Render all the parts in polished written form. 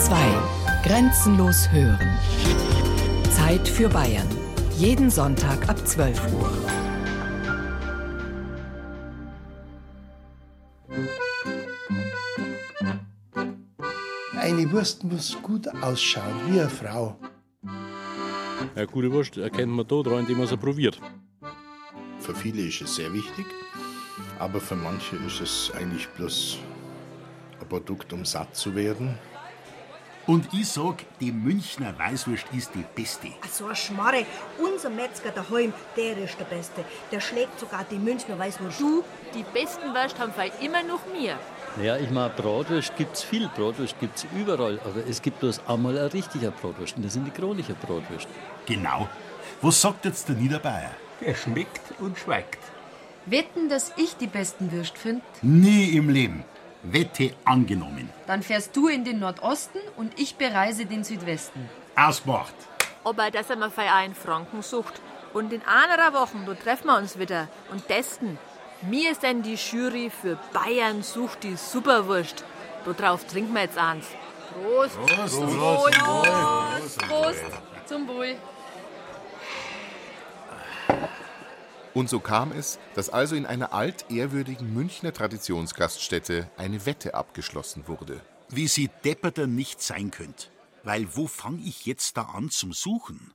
2. Grenzenlos hören. Zeit für Bayern. Jeden Sonntag ab 12 Uhr. Eine Wurst muss gut ausschauen, wie eine Frau. Eine gute Wurst erkennt man daran, indem man sie probiert. Für viele ist es sehr wichtig, aber für manche ist es eigentlich bloß ein Produkt, um satt zu werden. Und ich sag, die Münchner Weißwurst ist die beste. Ach so ein Schmarre. Unser Metzger daheim, der ist der Beste. Der schlägt sogar die Münchner Weißwurst. Du, die besten Wurst haben wir immer noch mir. Ja, ich meine, Bratwurst gibt's viel, Bratwurst gibt's überall. Aber es gibt bloß einmal ein richtiger Bratwurst und das sind die Kronicher Bratwurst. Genau. Was sagt jetzt der Niederbayer? Er schmeckt und schweigt. Wetten, dass ich die besten Würst finde? Nie im Leben. Wette angenommen. Dann fährst du in den Nordosten und ich bereise den Südwesten. Ausgemacht. Aber dass wir für einen Franken sucht. Und in einer Woche, da treffen wir uns wieder und testen. Mir ist denn die Jury für Bayern sucht die Superwurst. Da drauf trinken wir jetzt eins. Prost! Prost! Prost! Prost! Prost! Zum Wohl! Und so kam es, dass also in einer altehrwürdigen Münchner Traditionsgaststätte eine Wette abgeschlossen wurde. Wie sie depperter nicht sein könnt. Weil wo fang ich jetzt da an zum Suchen?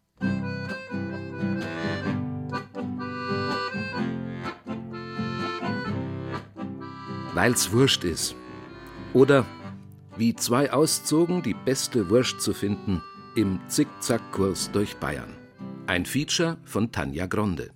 Weil's Wurst ist. Oder wie zwei auszogen, die beste Wurst zu finden im Zickzackkurs durch Bayern. Ein Feature von Tanja Gronde.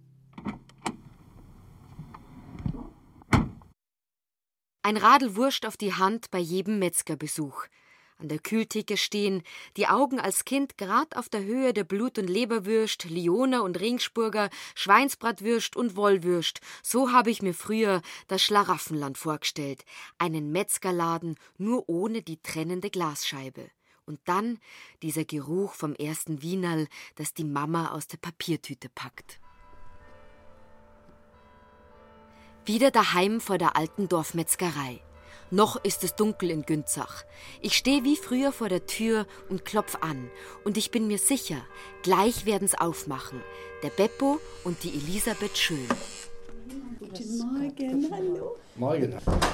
Ein Radl Wurst auf die Hand bei jedem Metzgerbesuch. An der Kühltheke stehen, die Augen als Kind grad auf der Höhe der Blut- und Leberwürst, Lioner und Ringsburger, Schweinsbratwürst und Wollwürst. So habe ich mir früher das Schlaraffenland vorgestellt. Einen Metzgerladen, nur ohne die trennende Glasscheibe. Und dann dieser Geruch vom ersten Wienerl, das die Mama aus der Papiertüte packt. Wieder daheim vor der alten Dorfmetzgerei. Noch ist es dunkel in Günzach. Ich stehe wie früher vor der Tür und klopf an. Und ich bin mir sicher, gleich werden's aufmachen. Der Beppo und die Elisabeth Schön. Guten Morgen, hallo. Morgen.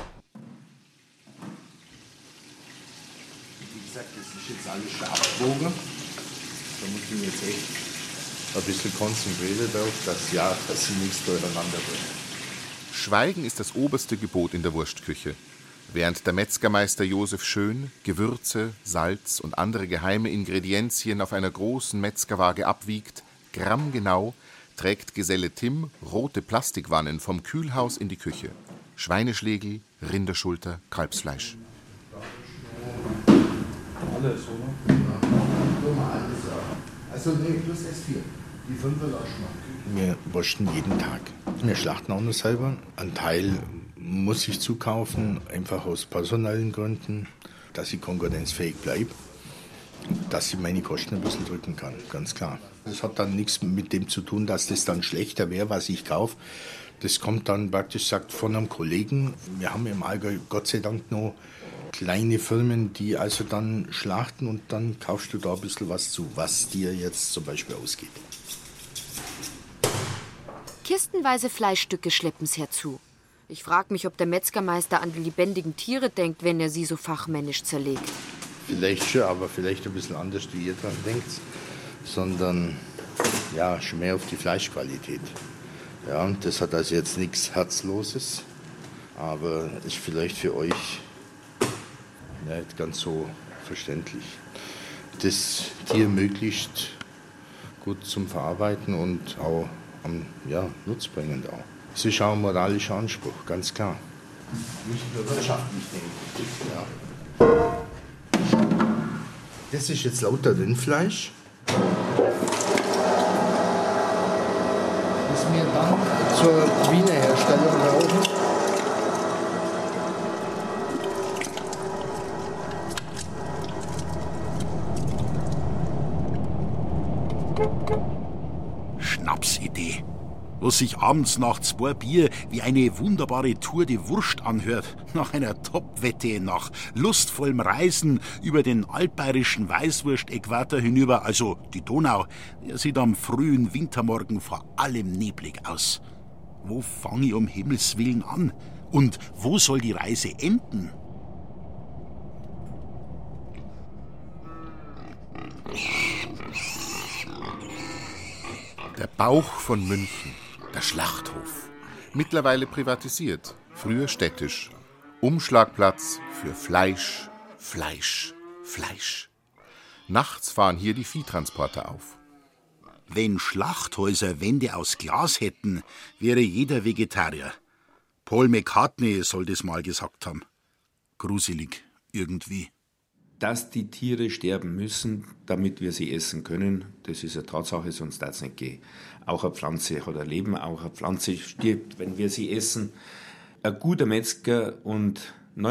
Wie gesagt, das ist jetzt alles schon abgewogen. Da muss ich mich jetzt echt ein bisschen konzentrieren darauf, dass sie nichts durcheinander bringen. Schweigen ist das oberste Gebot in der Wurstküche. Während der Metzgermeister Josef Schön Gewürze, Salz und andere geheime Ingredienzien auf einer großen Metzgerwaage abwiegt, grammgenau, trägt Geselle Tim rote Plastikwannen vom Kühlhaus in die Küche. Schweineschlegel, Rinderschulter, Kalbsfleisch. Alles, oder? Also nee, plus S4. Die 5 lassen wir. Wir wursten jeden Tag. Wir schlachten auch noch selber. Ein Teil muss ich zukaufen, einfach aus personellen Gründen, dass ich konkurrenzfähig bleibe, dass ich meine Kosten ein bisschen drücken kann, ganz klar. Das hat dann nichts mit dem zu tun, dass das dann schlechter wäre, was ich kaufe. Das kommt dann praktisch gesagt von einem Kollegen. Wir haben im Allgäu Gott sei Dank noch kleine Firmen, die also dann schlachten und dann kaufst du da ein bisschen was zu, was dir jetzt zum Beispiel ausgeht. Kistenweise Fleischstücke schleppen's herzu. Ich frage mich, ob der Metzgermeister an die lebendigen Tiere denkt, wenn er sie so fachmännisch zerlegt. Vielleicht schon, aber vielleicht ein bisschen anders, wie ihr dran denkt, sondern ja, schon mehr auf die Fleischqualität. Ja, und das hat also jetzt nichts Herzloses, aber ist vielleicht für euch nicht ganz so verständlich. Das Tier möglichst gut zum Verarbeiten und auch nutzbringend auch. Das ist auch ein moralischer Anspruch, ganz klar. Nicht nur wirtschaftlich, denke ich. Ja. Das ist jetzt lauter Rindfleisch. Das wir dann zur Wiener Herstellung brauchen. Schnapsidee. was sich abends nach 2 Bier wie eine wunderbare Tour de Wurst anhört, nach einer Top-Wette, nach lustvollem Reisen über den altbayerischen Weißwurst-Äquator hinüber, also die Donau, der sieht am frühen Wintermorgen vor allem neblig aus. Wo fange ich um Himmels Willen an? Und wo soll die Reise enden? Der Bauch von München, der Schlachthof. Mittlerweile privatisiert, früher städtisch. Umschlagplatz für Fleisch, Fleisch, Fleisch. Nachts fahren hier die Viehtransporter auf. Wenn Schlachthäuser Wände aus Glas hätten, wäre jeder Vegetarier. Paul McCartney soll das mal gesagt haben. Gruselig, irgendwie. Dass die Tiere sterben müssen, damit wir sie essen können, das ist eine Tatsache, sonst darf es nicht gehen. Auch eine Pflanze hat ein Leben, auch eine Pflanze stirbt, wenn wir sie essen. Ein guter Metzger und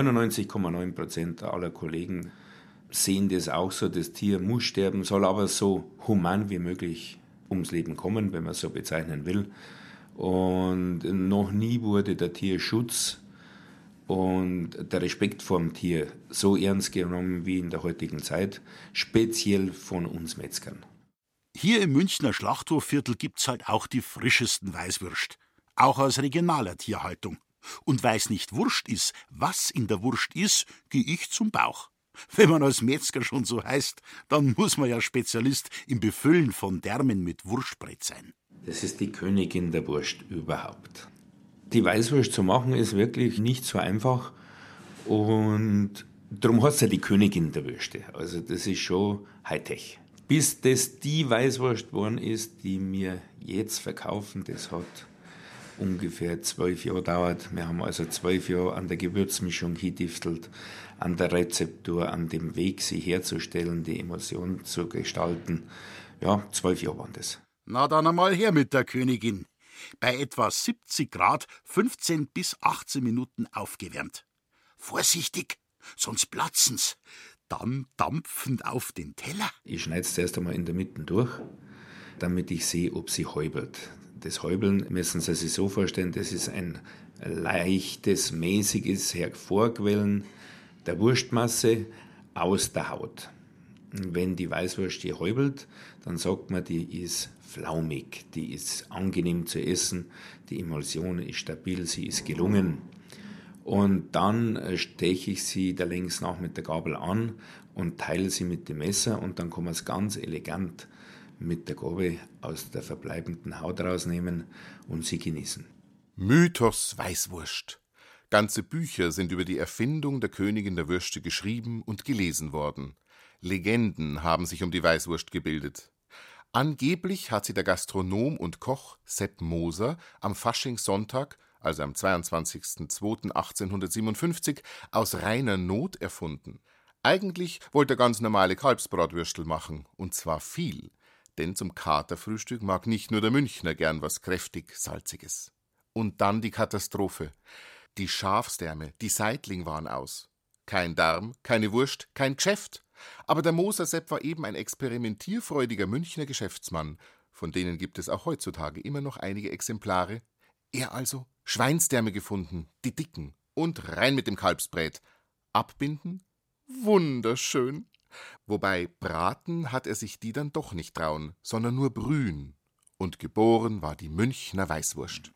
99,9% aller Kollegen sehen das auch so, das Tier muss sterben, soll aber so human wie möglich ums Leben kommen, wenn man es so bezeichnen will. Und noch nie wurde der Tierschutz und der Respekt vor dem Tier so ernst genommen wie in der heutigen Zeit, speziell von uns Metzgern. Hier im Münchner Schlachthofviertel gibt's halt auch die frischesten Weißwürst. Auch aus regionaler Tierhaltung. Und weil's nicht Wurst ist, was in der Wurst ist, geh ich zum Bauch. Wenn man als Metzger schon so heißt, dann muss man ja Spezialist im Befüllen von Därmen mit Wurstbrett sein. Das ist die Königin der Wurst überhaupt. Die Weißwurst zu machen ist wirklich nicht so einfach und darum heißt es ja die Königin der Würste. Also das ist schon Hightech. Bis das die Weißwurst geworden ist, die wir jetzt verkaufen, das hat ungefähr 12 Jahre gedauert. Wir haben also 12 Jahre an der Gewürzmischung hingediftelt, an der Rezeptur, an dem Weg, sie herzustellen, die Emotion zu gestalten. Ja, 12 Jahre waren das. Na dann einmal her mit der Königin. Bei etwa 70 Grad 15 bis 18 Minuten aufgewärmt. Vorsichtig, sonst platzen's. Dann dampfend auf den Teller. Ich schneide es zuerst einmal in der Mitte durch, damit ich sehe, ob sie häubelt. Das Häubeln müssen Sie sich so vorstellen, das ist ein leichtes, mäßiges Hervorquellen der Wurstmasse aus der Haut. Wenn die Weißwurst hier häubelt, dann sagt man, die ist flaumig, die ist angenehm zu essen, die Emulsion ist stabil, sie ist gelungen. Und dann steche ich sie da längs nach mit der Gabel an und teile sie mit dem Messer und dann kann man es ganz elegant mit der Gabel aus der verbleibenden Haut rausnehmen und sie genießen. Mythos Weißwurst. Ganze Bücher sind über die Erfindung der Königin der Würste geschrieben und gelesen worden. Legenden haben sich um die Weißwurst gebildet. Angeblich hat sie der Gastronom und Koch Sepp Moser am Faschingssonntag, also am 22.02.1857, aus reiner Not erfunden. Eigentlich wollte er ganz normale Kalbsbratwürstel machen, und zwar viel. Denn zum Katerfrühstück mag nicht nur der Münchner gern was kräftig Salziges. Und dann die Katastrophe. Die Schafsdärme, die Seitling waren aus. Kein Darm, keine Wurst, kein Geschäft. Aber der Moser Sepp war eben ein experimentierfreudiger Münchner Geschäftsmann. Von denen gibt es auch heutzutage immer noch einige Exemplare. Er also Schweinsdärme gefunden, die dicken, und rein mit dem Kalbsbrät. Abbinden? Wunderschön. Wobei braten hat er sich die dann doch nicht trauen, sondern nur brühen. Und geboren war die Münchner Weißwurst.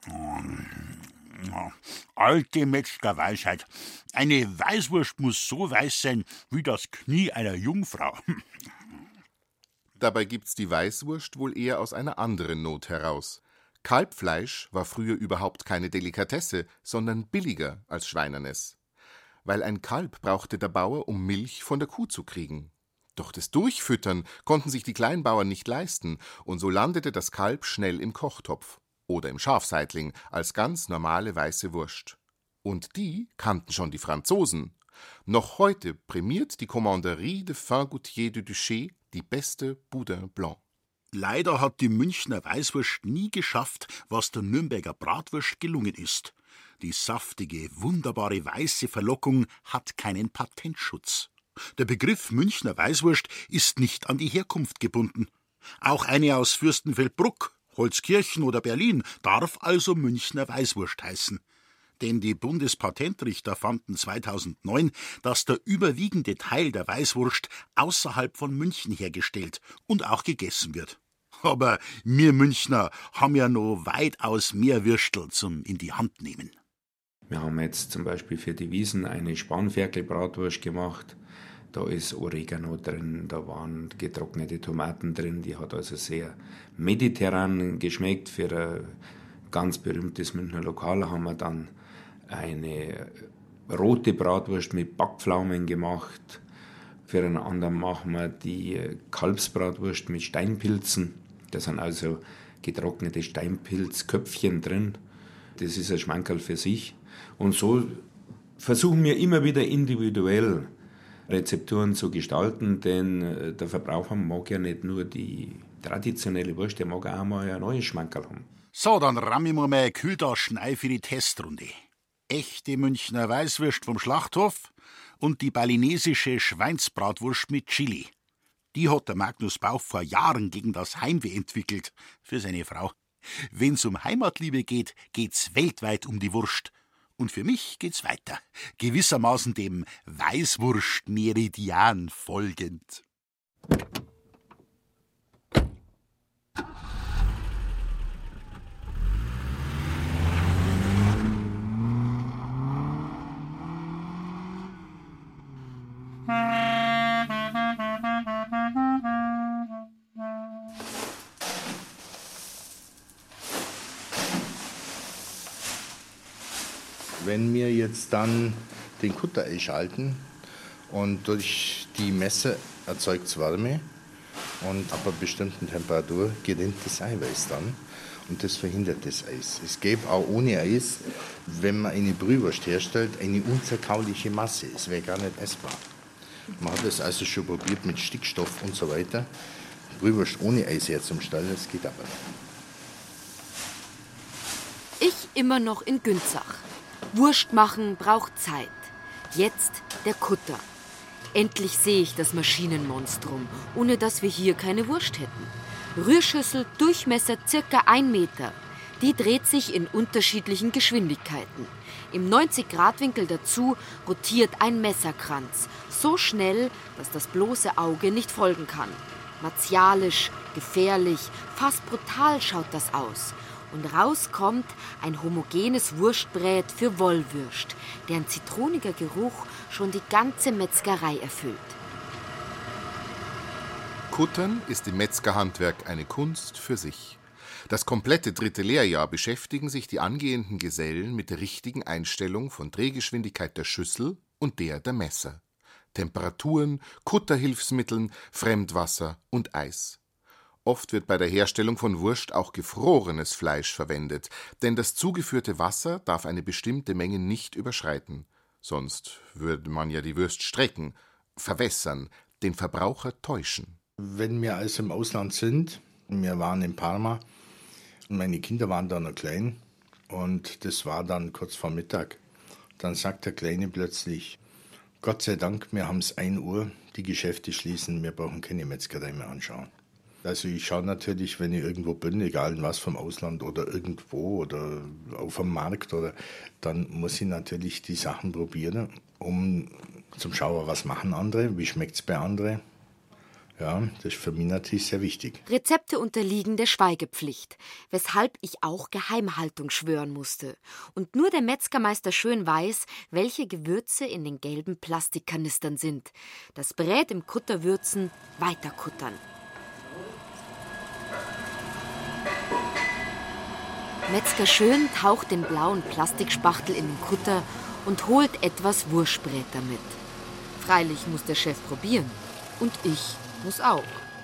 Alte Metzgerweisheit. Eine Weißwurst muss so weiß sein wie das Knie einer Jungfrau. Dabei gibt's die Weißwurst wohl eher aus einer anderen Not heraus. Kalbfleisch war früher überhaupt keine Delikatesse, sondern billiger als Schweinerness. Weil ein Kalb brauchte der Bauer, um Milch von der Kuh zu kriegen. Doch das Durchfüttern konnten sich die Kleinbauern nicht leisten, und so landete das Kalb schnell im Kochtopf oder im Schafseitling als ganz normale weiße Wurst. Und die kannten schon die Franzosen. Noch heute prämiert die Commanderie de Fin-Goutier du Duché die beste Boudin Blanc. Leider hat die Münchner Weißwurst nie geschafft, was der Nürnberger Bratwurst gelungen ist. Die saftige, wunderbare weiße Verlockung hat keinen Patentschutz. Der Begriff Münchner Weißwurst ist nicht an die Herkunft gebunden. Auch eine aus Fürstenfeldbruck, Holzkirchen oder Berlin darf also Münchner Weißwurst heißen. Denn die Bundespatentrichter fanden 2009, dass der überwiegende Teil der Weißwurst außerhalb von München hergestellt und auch gegessen wird. Aber wir Münchner haben ja noch weitaus mehr Würstel zum in die Hand nehmen. Wir haben jetzt zum Beispiel für die Wiesn eine Spanferkelbratwurst gemacht. Da ist Oregano drin, da waren getrocknete Tomaten drin. Die hat also sehr mediterran geschmeckt. Für ein ganz berühmtes Münchner Lokal haben wir dann eine rote Bratwurst mit Backpflaumen gemacht. Für einen anderen machen wir die Kalbsbratwurst mit Steinpilzen. Da sind also getrocknete Steinpilzköpfchen drin. Das ist ein Schmankerl für sich. Und so versuchen wir immer wieder individuell Rezepturen zu gestalten, denn der Verbraucher mag ja nicht nur die traditionelle Wurst, der mag auch mal ein neues Schmankerl haben. So, dann rammen wir mal Kühltaschen ein für die Testrunde. Echte Münchner Weißwurst vom Schlachthof und die balinesische Schweinsbratwurst mit Chili. Die hat der Magnus Bauch vor Jahren gegen das Heimweh entwickelt, für seine Frau. Wenn's um Heimatliebe geht, geht's weltweit um die Wurst. Und für mich geht's weiter, gewissermaßen dem Weißwurst-Meridian folgend. Wenn wir jetzt dann den Kutter einschalten und durch die Messe erzeugt es Wärme und ab einer bestimmten Temperatur gerinnt das Eiweiß dann und das verhindert das Eis. Es gäbe auch ohne Eis, wenn man eine Brühwurst herstellt, eine unzerkauliche Masse. Es wäre gar nicht essbar. Man hat das also schon probiert mit Stickstoff und so weiter. Brühwurst ohne Eis herzustellen, das geht aber Ich nicht. immer noch in Günzach. Wurst machen braucht Zeit. Jetzt der Kutter. Endlich sehe ich das Maschinenmonstrum, ohne dass wir hier keine Wurst hätten. Rührschüssel, Durchmesser ca. 1 Meter. Die dreht sich in unterschiedlichen Geschwindigkeiten. Im 90-Grad-Winkel dazu rotiert ein Messerkranz. So schnell, dass das bloße Auge nicht folgen kann. Martialisch, gefährlich, fast brutal schaut das aus. Und raus kommt ein homogenes Wurstbrät für Wollwürst, deren zitroniger Geruch schon die ganze Metzgerei erfüllt. Kuttern ist im Metzgerhandwerk eine Kunst für sich. Das komplette 3. Lehrjahr beschäftigen sich die angehenden Gesellen mit der richtigen Einstellung von Drehgeschwindigkeit der Schüssel und der Messer, Temperaturen, Kutterhilfsmitteln, Fremdwasser und Eis. Oft wird bei der Herstellung von Wurst auch gefrorenes Fleisch verwendet, denn das zugeführte Wasser darf eine bestimmte Menge nicht überschreiten. Sonst würde man ja die Wurst strecken, verwässern, den Verbraucher täuschen. Wenn wir also im Ausland sind, wir waren in Parma und meine Kinder waren da noch klein und das war dann kurz vor Mittag, dann sagt der Kleine plötzlich, Gott sei Dank, wir haben es 1 Uhr, die Geschäfte schließen, wir brauchen keine Metzgerei mehr anschauen. Also ich schaue natürlich, wenn ich irgendwo bin, egal was vom Ausland oder irgendwo oder auf dem Markt, dann muss ich natürlich die Sachen probieren, um zum Schauen, was machen andere, wie schmeckt es bei anderen. Ja, das ist für mich natürlich sehr wichtig. Rezepte unterliegen der Schweigepflicht, weshalb ich auch Geheimhaltung schwören musste. Und nur der Metzgermeister schön weiß, welche Gewürze in den gelben Plastikkanistern sind. Das Brät im Kutter würzen, weiter kuttern. Metzger Schön taucht den blauen Plastikspachtel in den Kutter und holt etwas Wurstbrät damit. Freilich muss der Chef probieren. Und ich muss auch.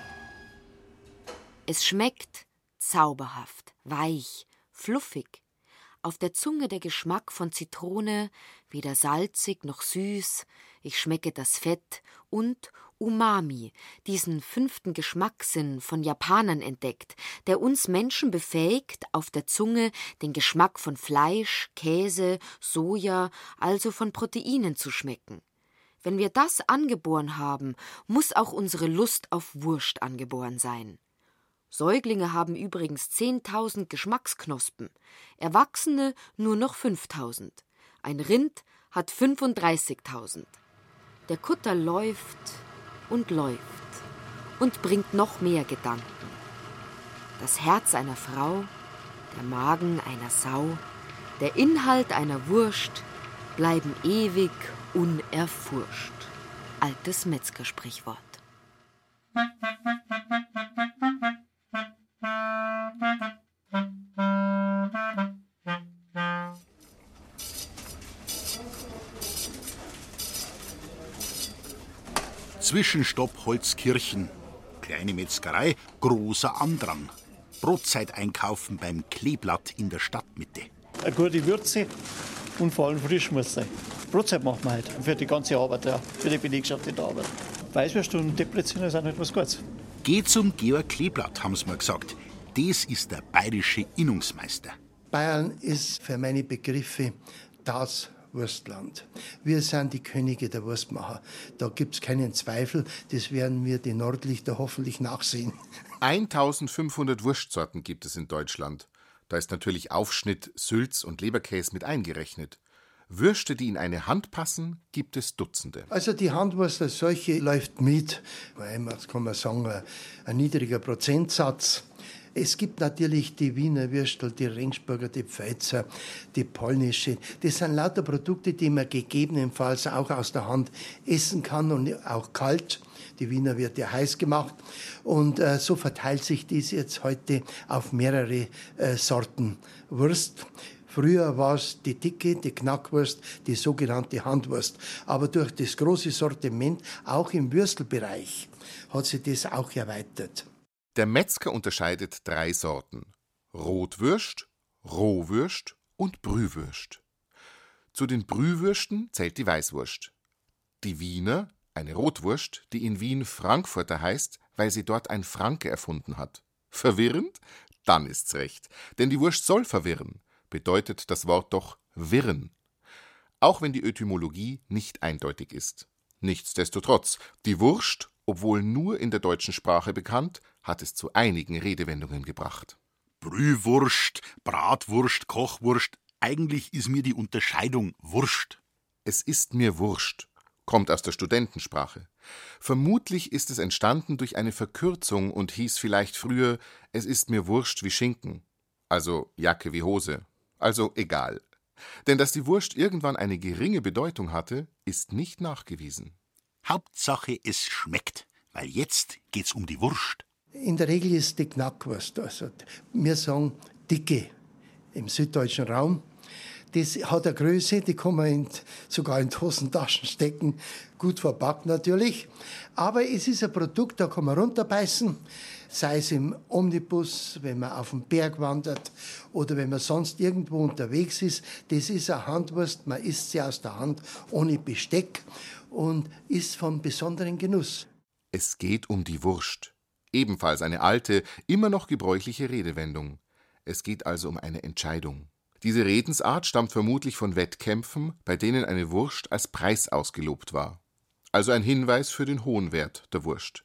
Es schmeckt zauberhaft, weich, fluffig. Auf der Zunge der Geschmack von Zitrone, weder salzig noch süß. Ich schmecke das Fett und Umami, diesen 5. Geschmackssinn von Japanern entdeckt, der uns Menschen befähigt, auf der Zunge den Geschmack von Fleisch, Käse, Soja, also von Proteinen zu schmecken. Wenn wir das angeboren haben, muss auch unsere Lust auf Wurst angeboren sein. Säuglinge haben übrigens 10.000 Geschmacksknospen, Erwachsene nur noch 5.000. Ein Rind hat 35.000. Der Kutter läuft und bringt noch mehr Gedanken. Das Herz einer Frau, der Magen einer Sau, der Inhalt einer Wurst bleiben ewig unerforscht. Altes Metzgersprichwort. Zwischenstopp Holzkirchen. Kleine Metzgerei, großer Andrang. Brotzeit einkaufen beim Kleeblatt in der Stadtmitte. Eine gute Würze und vor allem frisch muss sein. Brotzeit machen wir halt für die ganze Arbeit, ja, für die Belegschaft in der Arbeit. Weißwürst und Deplätzchen sind halt was Gutes. Geh zum Georg Kleeblatt, haben sie mir gesagt. Das ist der bayerische Innungsmeister. Bayern ist für meine Begriffe das Wurstland. Wir sind die Könige der Wurstmacher. Da gibt es keinen Zweifel, das werden wir die Nordlichter hoffentlich nachsehen. 1500 Wurstsorten gibt es in Deutschland. Da ist natürlich Aufschnitt, Sülz und Leberkäse mit eingerechnet. Würste, die in eine Hand passen, gibt es Dutzende. Also die Handwurst als solche läuft mit, das kann man sagen, ein niedriger Prozentsatz. Es gibt natürlich die Wiener Würstel, die Regensburger, die Pfälzer, die polnische. Das sind lauter Produkte, die man gegebenenfalls auch aus der Hand essen kann und auch kalt. Die Wiener wird ja heiß gemacht. Und so verteilt sich dies jetzt heute auf mehrere Sorten Wurst. Früher war es die dicke, die Knackwurst, die sogenannte Handwurst. Aber durch das große Sortiment, auch im Würstelbereich, hat sich das auch erweitert. Der Metzger unterscheidet 3 Sorten: Rotwürst, Rohwürst und Brühwürst. Zu den Brühwürsten zählt die Weißwurst. Die Wiener, eine Rotwurst, die in Wien Frankfurter heißt, weil sie dort ein Franke erfunden hat. Verwirrend? Dann ist's recht. Denn die Wurst soll verwirren, bedeutet das Wort doch wirren. Auch wenn die Etymologie nicht eindeutig ist. Nichtsdestotrotz, die Wurst, obwohl nur in der deutschen Sprache bekannt, hat es zu einigen Redewendungen gebracht. Brühwurst, Bratwurst, Kochwurst. Eigentlich ist mir die Unterscheidung Wurst. Es ist mir wurscht, kommt aus der Studentensprache. Vermutlich ist es entstanden durch eine Verkürzung und hieß vielleicht früher, es ist mir wurscht wie Schinken. Also Jacke wie Hose. Also egal. Denn dass die Wurst irgendwann eine geringe Bedeutung hatte, ist nicht nachgewiesen. Hauptsache, es schmeckt, weil jetzt geht's um die Wurst. In der Regel ist die Knackwurst. Also wir sagen dicke im süddeutschen Raum. Das hat eine Größe, die kann man sogar in die Hosentaschen stecken. Gut verpackt natürlich. Aber es ist ein Produkt, da kann man runterbeißen. Sei es im Omnibus, wenn man auf den Berg wandert oder wenn man sonst irgendwo unterwegs ist. Das ist eine Handwurst, man isst sie aus der Hand ohne Besteck und ist von besonderem Genuss. Es geht um die Wurst. Ebenfalls eine alte, immer noch gebräuchliche Redewendung. Es geht also um eine Entscheidung. Diese Redensart stammt vermutlich von Wettkämpfen, bei denen eine Wurst als Preis ausgelobt war. Also ein Hinweis für den hohen Wert der Wurst.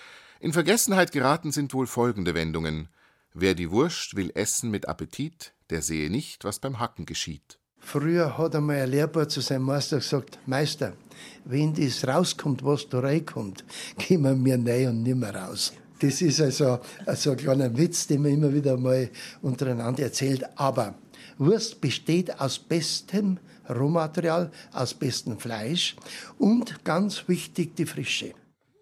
In Vergessenheit geraten sind wohl folgende Wendungen: Wer die Wurst will essen mit Appetit, der sehe nicht, was beim Hacken geschieht. Früher hat einmal ein Lehrbar zu seinem Meister gesagt: Meister, wenn das rauskommt, was da reinkommt, gehen wir mir rein und nimmer raus. Das ist also ein kleiner Witz, den man immer wieder mal untereinander erzählt. Aber Wurst besteht aus bestem Rohmaterial, aus bestem Fleisch und ganz wichtig die Frische.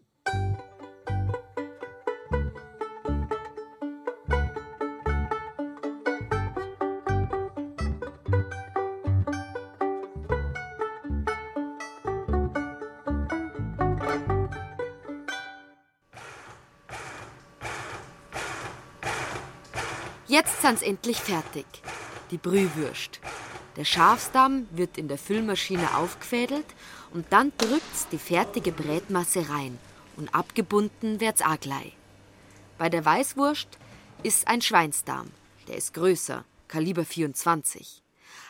Jetzt sind's endlich fertig. Die Brühwürst. Der Schafsdamm wird in der Füllmaschine aufgefädelt und dann drückt's die fertige Brätmasse rein und abgebunden wird's auch gleich. Bei der Weißwurst ist ein Schweinsdarm, der ist größer, Kaliber 24.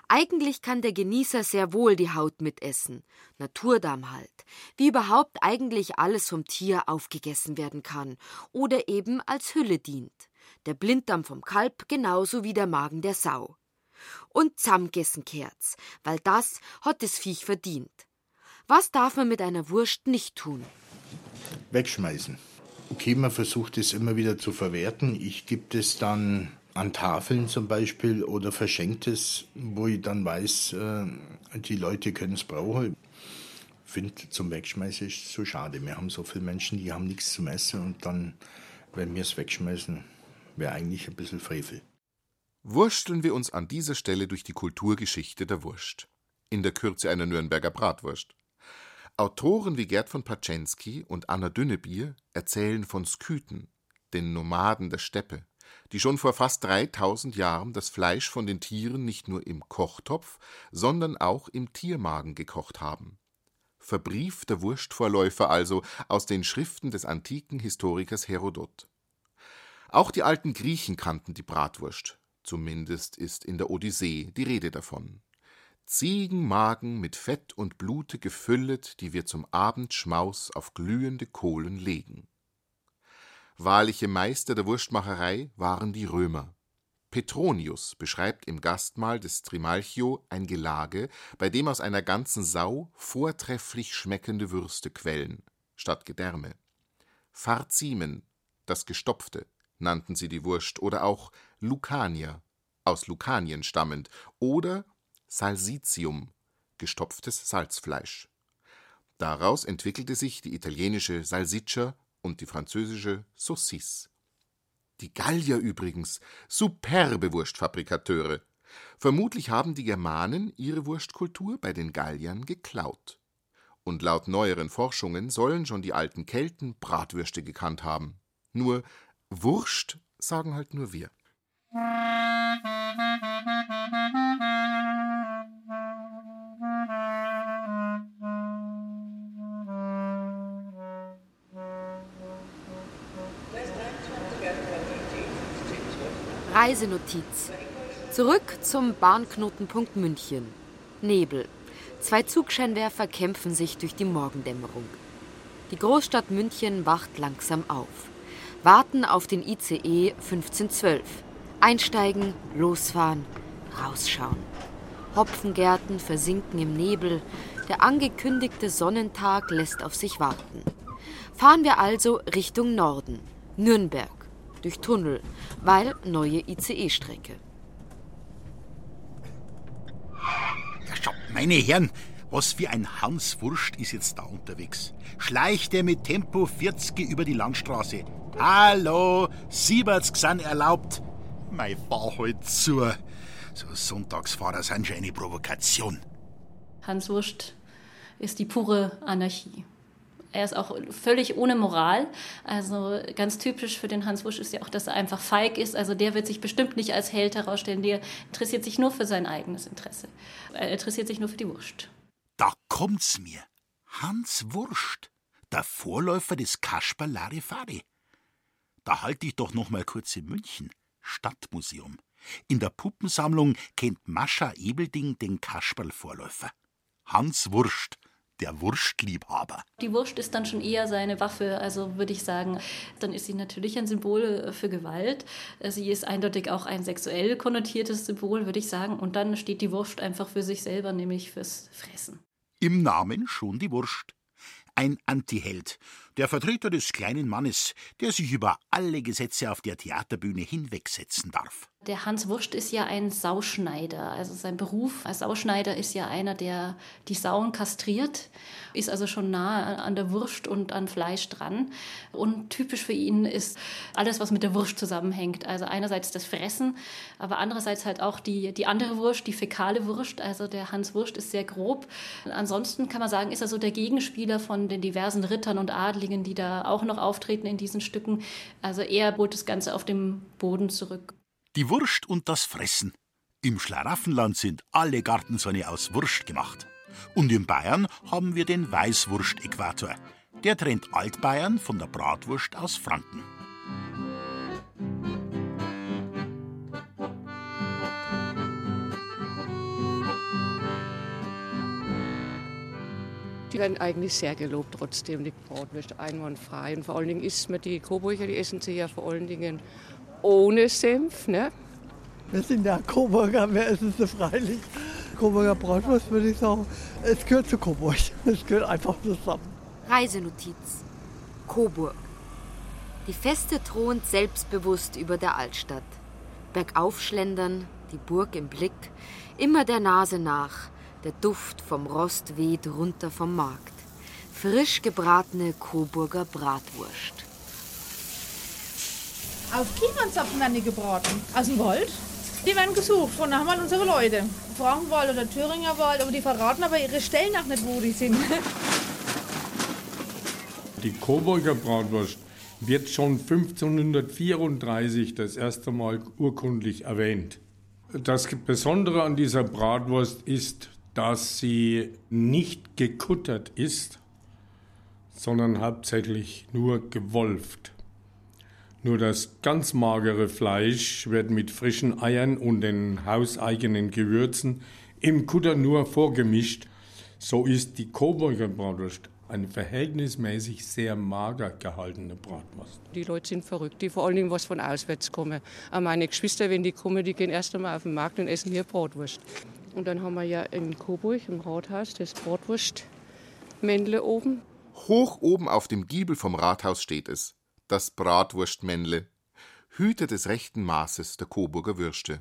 Eigentlich kann der Genießer sehr wohl die Haut mitessen, Naturdarm halt, wie überhaupt eigentlich alles vom Tier aufgegessen werden kann oder eben als Hülle dient. Der Blinddarm vom Kalb genauso wie der Magen der Sau. Und zusammengessen kehrt's, weil das hat das Viech verdient. Was darf man mit einer Wurst nicht tun? Wegschmeißen. Okay, man versucht es immer wieder zu verwerten. Ich gebe es dann an Tafeln zum Beispiel oder verschenkt es, wo ich dann weiß, die Leute können es brauchen. Ich finde, zum Wegschmeißen ist so schade. Wir haben so viele Menschen, die haben nichts zum Essen und dann, wenn wir es wegschmeißen, wäre eigentlich ein bisschen Frevel. Wursteln wir uns an dieser Stelle durch die Kulturgeschichte der Wurst. In der Kürze einer Nürnberger Bratwurst. Autoren wie Gerd von Paczensky und Anna Dünnebier erzählen von Skythen, den Nomaden der Steppe, die schon vor fast 3000 Jahren das Fleisch von den Tieren nicht nur im Kochtopf, sondern auch im Tiermagen gekocht haben. Verbriefter Wurstvorläufer also aus den Schriften des antiken Historikers Herodot. Auch die alten Griechen kannten die Bratwurst, zumindest ist in der Odyssee die Rede davon. Ziegenmagen mit Fett und Blute gefüllet, die wir zum Abendschmaus auf glühende Kohlen legen. Wahrliche Meister der Wurstmacherei waren die Römer. Petronius beschreibt im Gastmahl des Trimalchio ein Gelage, bei dem aus einer ganzen Sau vortrefflich schmeckende Würste quellen, statt Gedärme. Farzimen, das Gestopfte, nannten sie die Wurst, oder auch Lucania, aus Lucanien stammend, oder Salsicium, gestopftes Salzfleisch. Daraus entwickelte sich die italienische Salsiccia und die französische Saucisse. Die Gallier übrigens, superbe Wurstfabrikateure. Vermutlich haben die Germanen ihre Wurstkultur bei den Galliern geklaut. Und laut neueren Forschungen sollen schon die alten Kelten Bratwürste gekannt haben. Nur Wurst sagen halt nur wir. Reisenotiz. Zurück zum Bahnknotenpunkt München. Nebel. 2 Zugscheinwerfer kämpfen sich durch die Morgendämmerung. Die Großstadt München wacht langsam auf. Warten auf den ICE 1512. Einsteigen, losfahren, rausschauen. Hopfengärten versinken im Nebel. Der angekündigte Sonnentag lässt auf sich warten. Fahren wir also Richtung Norden. Nürnberg. Durch Tunnel, weil neue ICE-Strecke. Ja, schau, meine Herren, was für ein Hans Wurst ist jetzt da unterwegs. Schleicht er mit Tempo 40 über die Landstraße. Hallo, 70 sind erlaubt. Mei, fahr halt zu. So Sonntagsfahrer sind schon eine Provokation. Hans Wurst ist die pure Anarchie. Er ist auch völlig ohne Moral. Also ganz typisch für den Hans Wurst ist ja auch, dass er einfach feig ist. Also der wird sich bestimmt nicht als Held herausstellen. Der interessiert sich nur für sein eigenes Interesse. Er interessiert sich nur für die Wurst. Da kommt's mir. Hans Wurst, der Vorläufer des Kasperl Larifari. Da halte ich doch noch mal kurz in München. Stadtmuseum. In der Puppensammlung kennt Mascha Ebelding den Kasperl-Vorläufer. Hans Wurst, der Wurstliebhaber. Die Wurst ist dann schon eher seine Waffe, also würde ich sagen, dann ist sie natürlich ein Symbol für Gewalt. Sie ist eindeutig auch ein sexuell konnotiertes Symbol, würde ich sagen. Und dann steht die Wurst einfach für sich selber, nämlich fürs Fressen. Im Namen schon die Wurst. Ein Antiheld, der Vertreter des kleinen Mannes, der sich über alle Gesetze auf der Theaterbühne hinwegsetzen darf. Der Hans Wurst ist ja ein Sauschneider. Also sein Beruf als Sauschneider ist ja einer, der die Sauen kastriert, ist also schon nah an der Wurst und an Fleisch dran. Und typisch für ihn ist alles, was mit der Wurst zusammenhängt. Also einerseits das Fressen, aber andererseits halt auch die andere Wurst, die fäkale Wurst. Also der Hans Wurst ist sehr grob. Ansonsten kann man sagen, ist er so der Gegenspieler von den diversen Rittern und Adligen, die da auch noch auftreten in diesen Stücken. Also er holt das Ganze auf den Boden zurück. Die Wurst und das Fressen. Im Schlaraffenland sind alle Gartenzäune aus Wurst gemacht. Und in Bayern haben wir den Weißwurst-Äquator. Der trennt Altbayern von der Bratwurst aus Franken. Die werden eigentlich sehr gelobt trotzdem, die Bratwürste, einwandfrei. Und vor allen Dingen isst man die Coburger, die essen sie ja vor allen Dingen ohne Senf, ne? Wir sind ja Coburger, wir essen sie freilich. Coburger Bratwurst würde ich sagen, es gehört zu Coburg. Es gehört einfach zusammen. Reisenotiz. Coburg. Die Feste thront selbstbewusst über der Altstadt. Bergauf schlendern, die Burg im Blick, immer der Nase nach. Der Duft vom Rost weht runter vom Markt. Frisch gebratene Coburger Bratwurst. Auf Kiefernzapfen werden die gebraten. Aus dem Wald. Die werden gesucht von haben unsere Leute. Frankenwald oder Thüringer Wald, aber die verraten aber ihre Stellen auch nicht, wo die sind. Die Coburger Bratwurst wird schon 1534 das erste Mal urkundlich erwähnt. Das Besondere an dieser Bratwurst ist, dass sie nicht gekuttert ist, sondern hauptsächlich nur gewolft. Nur das ganz magere Fleisch wird mit frischen Eiern und den hauseigenen Gewürzen im Kutter nur vorgemischt. So ist die Coburger Bratwurst eine verhältnismäßig sehr mager gehaltene Bratwurst. Die Leute sind verrückt, die vor allen Dingen was von auswärts kommen. Auch meine Geschwister, wenn die kommen, die gehen erst einmal auf den Markt und essen hier Bratwurst. Und dann haben wir ja in Coburg im Rathaus das Bratwurstmännle oben. Hoch oben auf dem Giebel vom Rathaus steht es, das Bratwurstmännle, Hüter des rechten Maßes der Coburger Würste.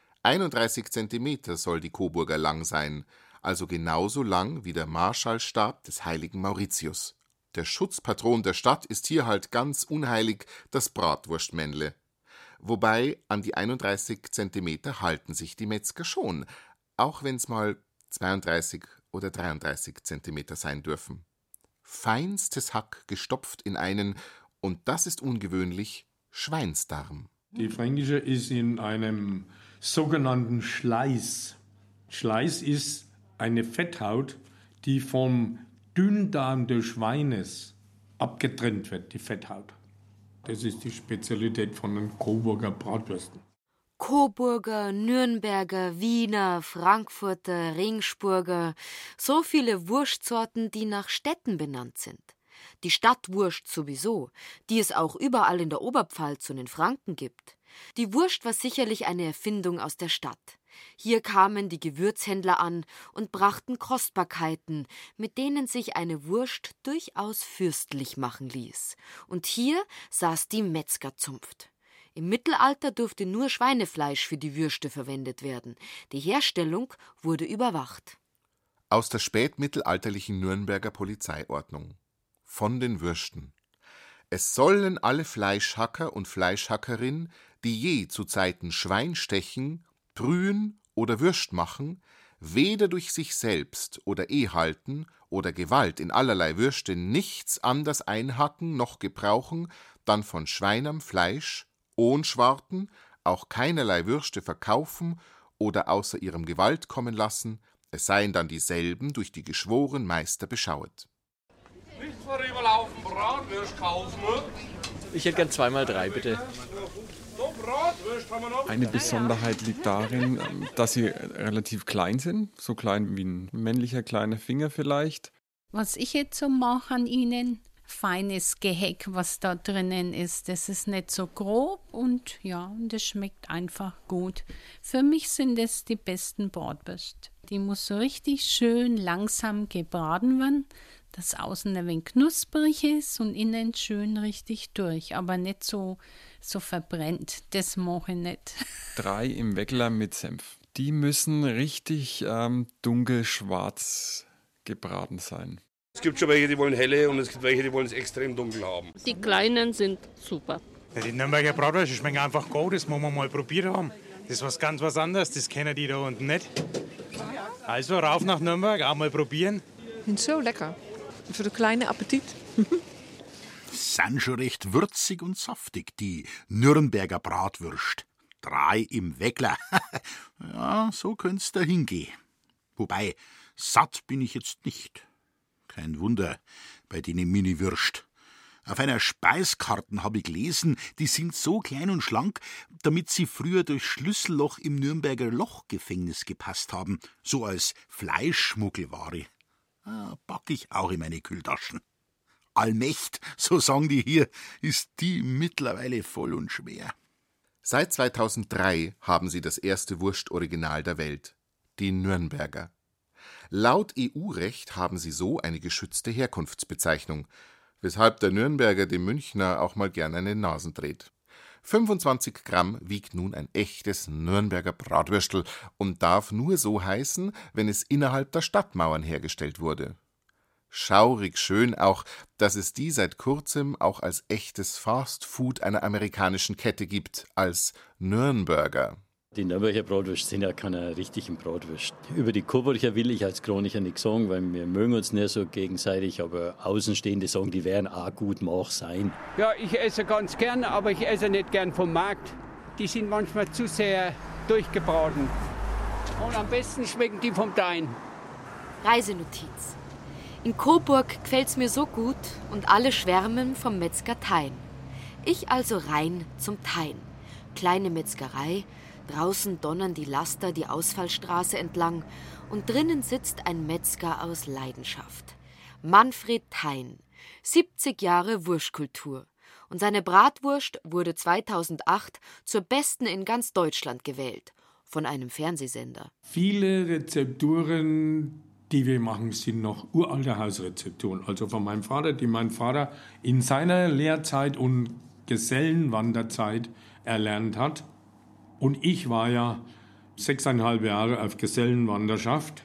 31 Zentimeter soll die Coburger lang sein, also genauso lang wie der Marschallstab des heiligen Mauritius. Der Schutzpatron der Stadt ist hier halt ganz unheilig das Bratwurstmännle. Wobei an die 31 Zentimeter halten sich die Metzger schon, auch wenn's mal 32 oder 33 Zentimeter sein dürfen. Feinstes Hack gestopft in einen, und das ist ungewöhnlich, Schweinsdarm. Die fränkische ist in einem sogenannten Schleiß. Schleiß ist eine Fetthaut, die vom Dünndarm des Schweines abgetrennt wird, die Fetthaut. Das ist die Spezialität von den Coburger Bratwürsten. Coburger, Nürnberger, Wiener, Frankfurter, Regensburger, so viele Wurstsorten, die nach Städten benannt sind. Die Stadtwurst sowieso, die es auch überall in der Oberpfalz und in Franken gibt. Die Wurst war sicherlich eine Erfindung aus der Stadt. Hier kamen die Gewürzhändler an und brachten Kostbarkeiten, mit denen sich eine Wurst durchaus fürstlich machen ließ. Und hier saß die Metzgerzunft. Im Mittelalter durfte nur Schweinefleisch für die Würste verwendet werden. Die Herstellung wurde überwacht. Aus der spätmittelalterlichen Nürnberger Polizeiordnung. Von den Würsten. Es sollen alle Fleischhacker und Fleischhackerin, die je zu Zeiten Schwein stechen, brühen oder Würst machen, weder durch sich selbst oder halten oder Gewalt in allerlei Würste nichts anders einhacken noch gebrauchen, dann von Schweinerm Fleisch, ohn Schwarten, auch keinerlei Würste verkaufen oder außer ihrem Gewalt kommen lassen, es seien dann dieselben durch die geschworen Meister beschauet. Nicht vorüberlaufen, Bratwürst kaufen. Ich hätte gern 2x3, bitte. Eine Besonderheit liegt darin, dass sie relativ klein sind, so klein wie ein männlicher kleiner Finger vielleicht. Was ich jetzt so mache an ihnen, feines Geheck, was da drinnen ist. Das ist nicht so grob und ja, das schmeckt einfach gut. Für mich sind es die besten Bratwürste. Die muss so richtig schön langsam gebraten werden, dass außen ein wenig knusprig ist und innen schön richtig durch, aber nicht so verbrennt. Das mache ich nicht. 3 im Weckler mit Senf. Die müssen richtig dunkelschwarz gebraten sein. Es gibt schon welche, die wollen helle und es gibt welche, die wollen es extrem dunkel haben. Die kleinen sind super. Ja, die Nürnberger Bratwürste schmecken einfach gut, das muss man mal probiert haben. Das ist was ganz was anderes, das kennen die da unten nicht. Also rauf nach Nürnberg, auch mal probieren. Sind so lecker. Für den kleinen Appetit. Sind schon recht würzig und saftig, die Nürnberger Bratwürst. 3 im Weckler. Ja, so könnt's da hingehen. Wobei, satt bin ich jetzt nicht. Kein Wunder bei denen Mini-Würst. Auf einer Speiskarten habe ich gelesen, die sind so klein und schlank, damit sie früher durch Schlüsselloch im Nürnberger Lochgefängnis gepasst haben, so als Fleischschmuggelware. Pack ich auch in meine Kühltaschen. Allmächt, so sagen die hier, ist die mittlerweile voll und schwer. Seit 2003 haben sie das erste Wurst-Original der Welt, die Nürnberger. Laut EU-Recht haben sie so eine geschützte Herkunftsbezeichnung, weshalb der Nürnberger dem Münchner auch mal gern eine Nasen dreht. 25 Gramm wiegt nun ein echtes Nürnberger Bratwürstel und darf nur so heißen, wenn es innerhalb der Stadtmauern hergestellt wurde. Schaurig schön auch, dass es die seit kurzem auch als echtes Fastfood einer amerikanischen Kette gibt, als Nürnberger. Die Nürnberger Bratwürste sind ja keine richtigen Bratwürste. Über die Coburger will ich als Chroniker nichts sagen, weil wir mögen uns nicht so gegenseitig, aber Außenstehende sagen, die werden auch gut mach sein. Ja, ich esse ganz gern, aber ich esse nicht gern vom Markt. Die sind manchmal zu sehr durchgebraten. Und am besten schmecken die vom Dein. Reisenotiz. In Coburg gefällt's mir so gut und alle schwärmen vom Metzger Thein. Ich also rein zum Thein. Kleine Metzgerei, draußen donnern die Laster die Ausfallstraße entlang und drinnen sitzt ein Metzger aus Leidenschaft. Manfred Thein, 70 Jahre Wurstkultur. Und seine Bratwurst wurde 2008 zur besten in ganz Deutschland gewählt, von einem Fernsehsender. Viele Rezepturen, die wir machen, sind noch uralte Hausrezepturen. Also von meinem Vater, die mein Vater in seiner Lehrzeit und Gesellenwanderzeit erlernt hat. Und ich war ja 6,5 Jahre auf Gesellenwanderschaft.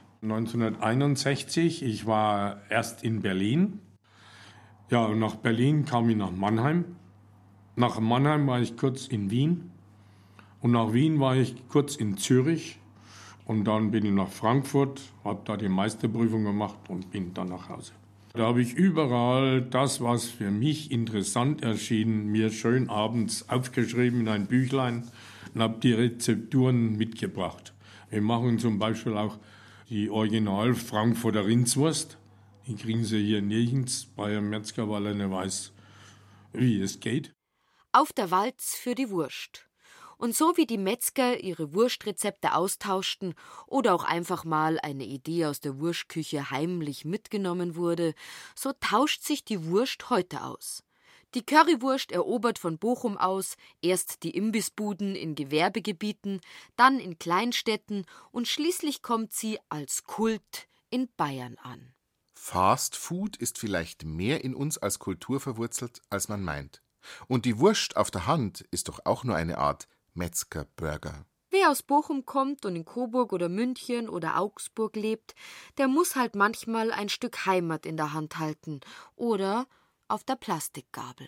1961, ich war erst in Berlin. Ja, und nach Berlin kam ich nach Mannheim. Nach Mannheim war ich kurz in Wien. Und nach Wien war ich kurz in Zürich. Und dann bin ich nach Frankfurt, habe da die Meisterprüfung gemacht und bin dann nach Hause. Da habe ich überall das, was für mich interessant erschien, mir schön abends aufgeschrieben in ein Büchlein und habe die Rezepturen mitgebracht. Wir machen zum Beispiel auch die Original Frankfurter Rindswurst. Die kriegen Sie hier nirgends bei einem Metzger, weil er nicht weiß, wie es geht. Auf der Walz für die Wurst. Und so wie die Metzger ihre Wurstrezepte austauschten oder auch einfach mal eine Idee aus der Wurstküche heimlich mitgenommen wurde, so tauscht sich die Wurst heute aus. Die Currywurst erobert von Bochum aus erst die Imbissbuden in Gewerbegebieten, dann in Kleinstädten und schließlich kommt sie als Kult in Bayern an. Fast Food ist vielleicht mehr in uns als Kultur verwurzelt, als man meint. Und die Wurst auf der Hand ist doch auch nur eine Art Metzgerburger. Wer aus Bochum kommt und in Coburg oder München oder Augsburg lebt, der muss halt manchmal ein Stück Heimat in der Hand halten oder auf der Plastikgabel.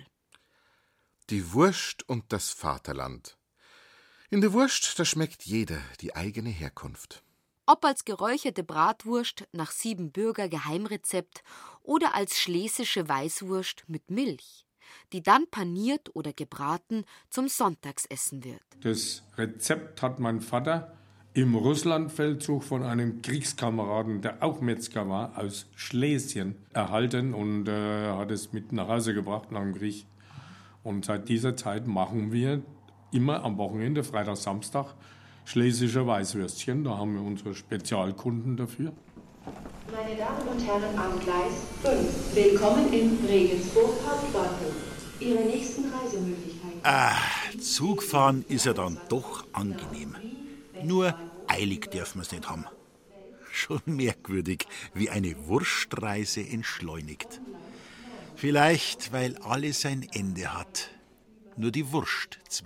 Die Wurst und das Vaterland. In der Wurst, da schmeckt jeder die eigene Herkunft. Ob als geräucherte Bratwurst nach Siebenbürger Geheimrezept oder als schlesische Weißwurst mit Milch, die dann paniert oder gebraten zum Sonntagsessen wird. Das Rezept hat mein Vater im Russlandfeldzug von einem Kriegskameraden, der auch Metzger war, aus Schlesien erhalten und hat es mit nach Hause gebracht nach dem Krieg. Und seit dieser Zeit machen wir immer am Wochenende, Freitag, Samstag, schlesische Weißwürstchen. Da haben wir unsere Spezialkunden dafür. Meine Damen und Herren am Gleis 5, willkommen in Regensburg Hauptbahnhof. Ihre nächsten Reisemöglichkeiten. Zugfahren ist ja dann doch angenehm. Nur eilig dürfen wir es nicht haben. Schon merkwürdig, wie eine Wurstreise entschleunigt. Vielleicht, weil alles sein Ende hat. Nur die Wurst 2.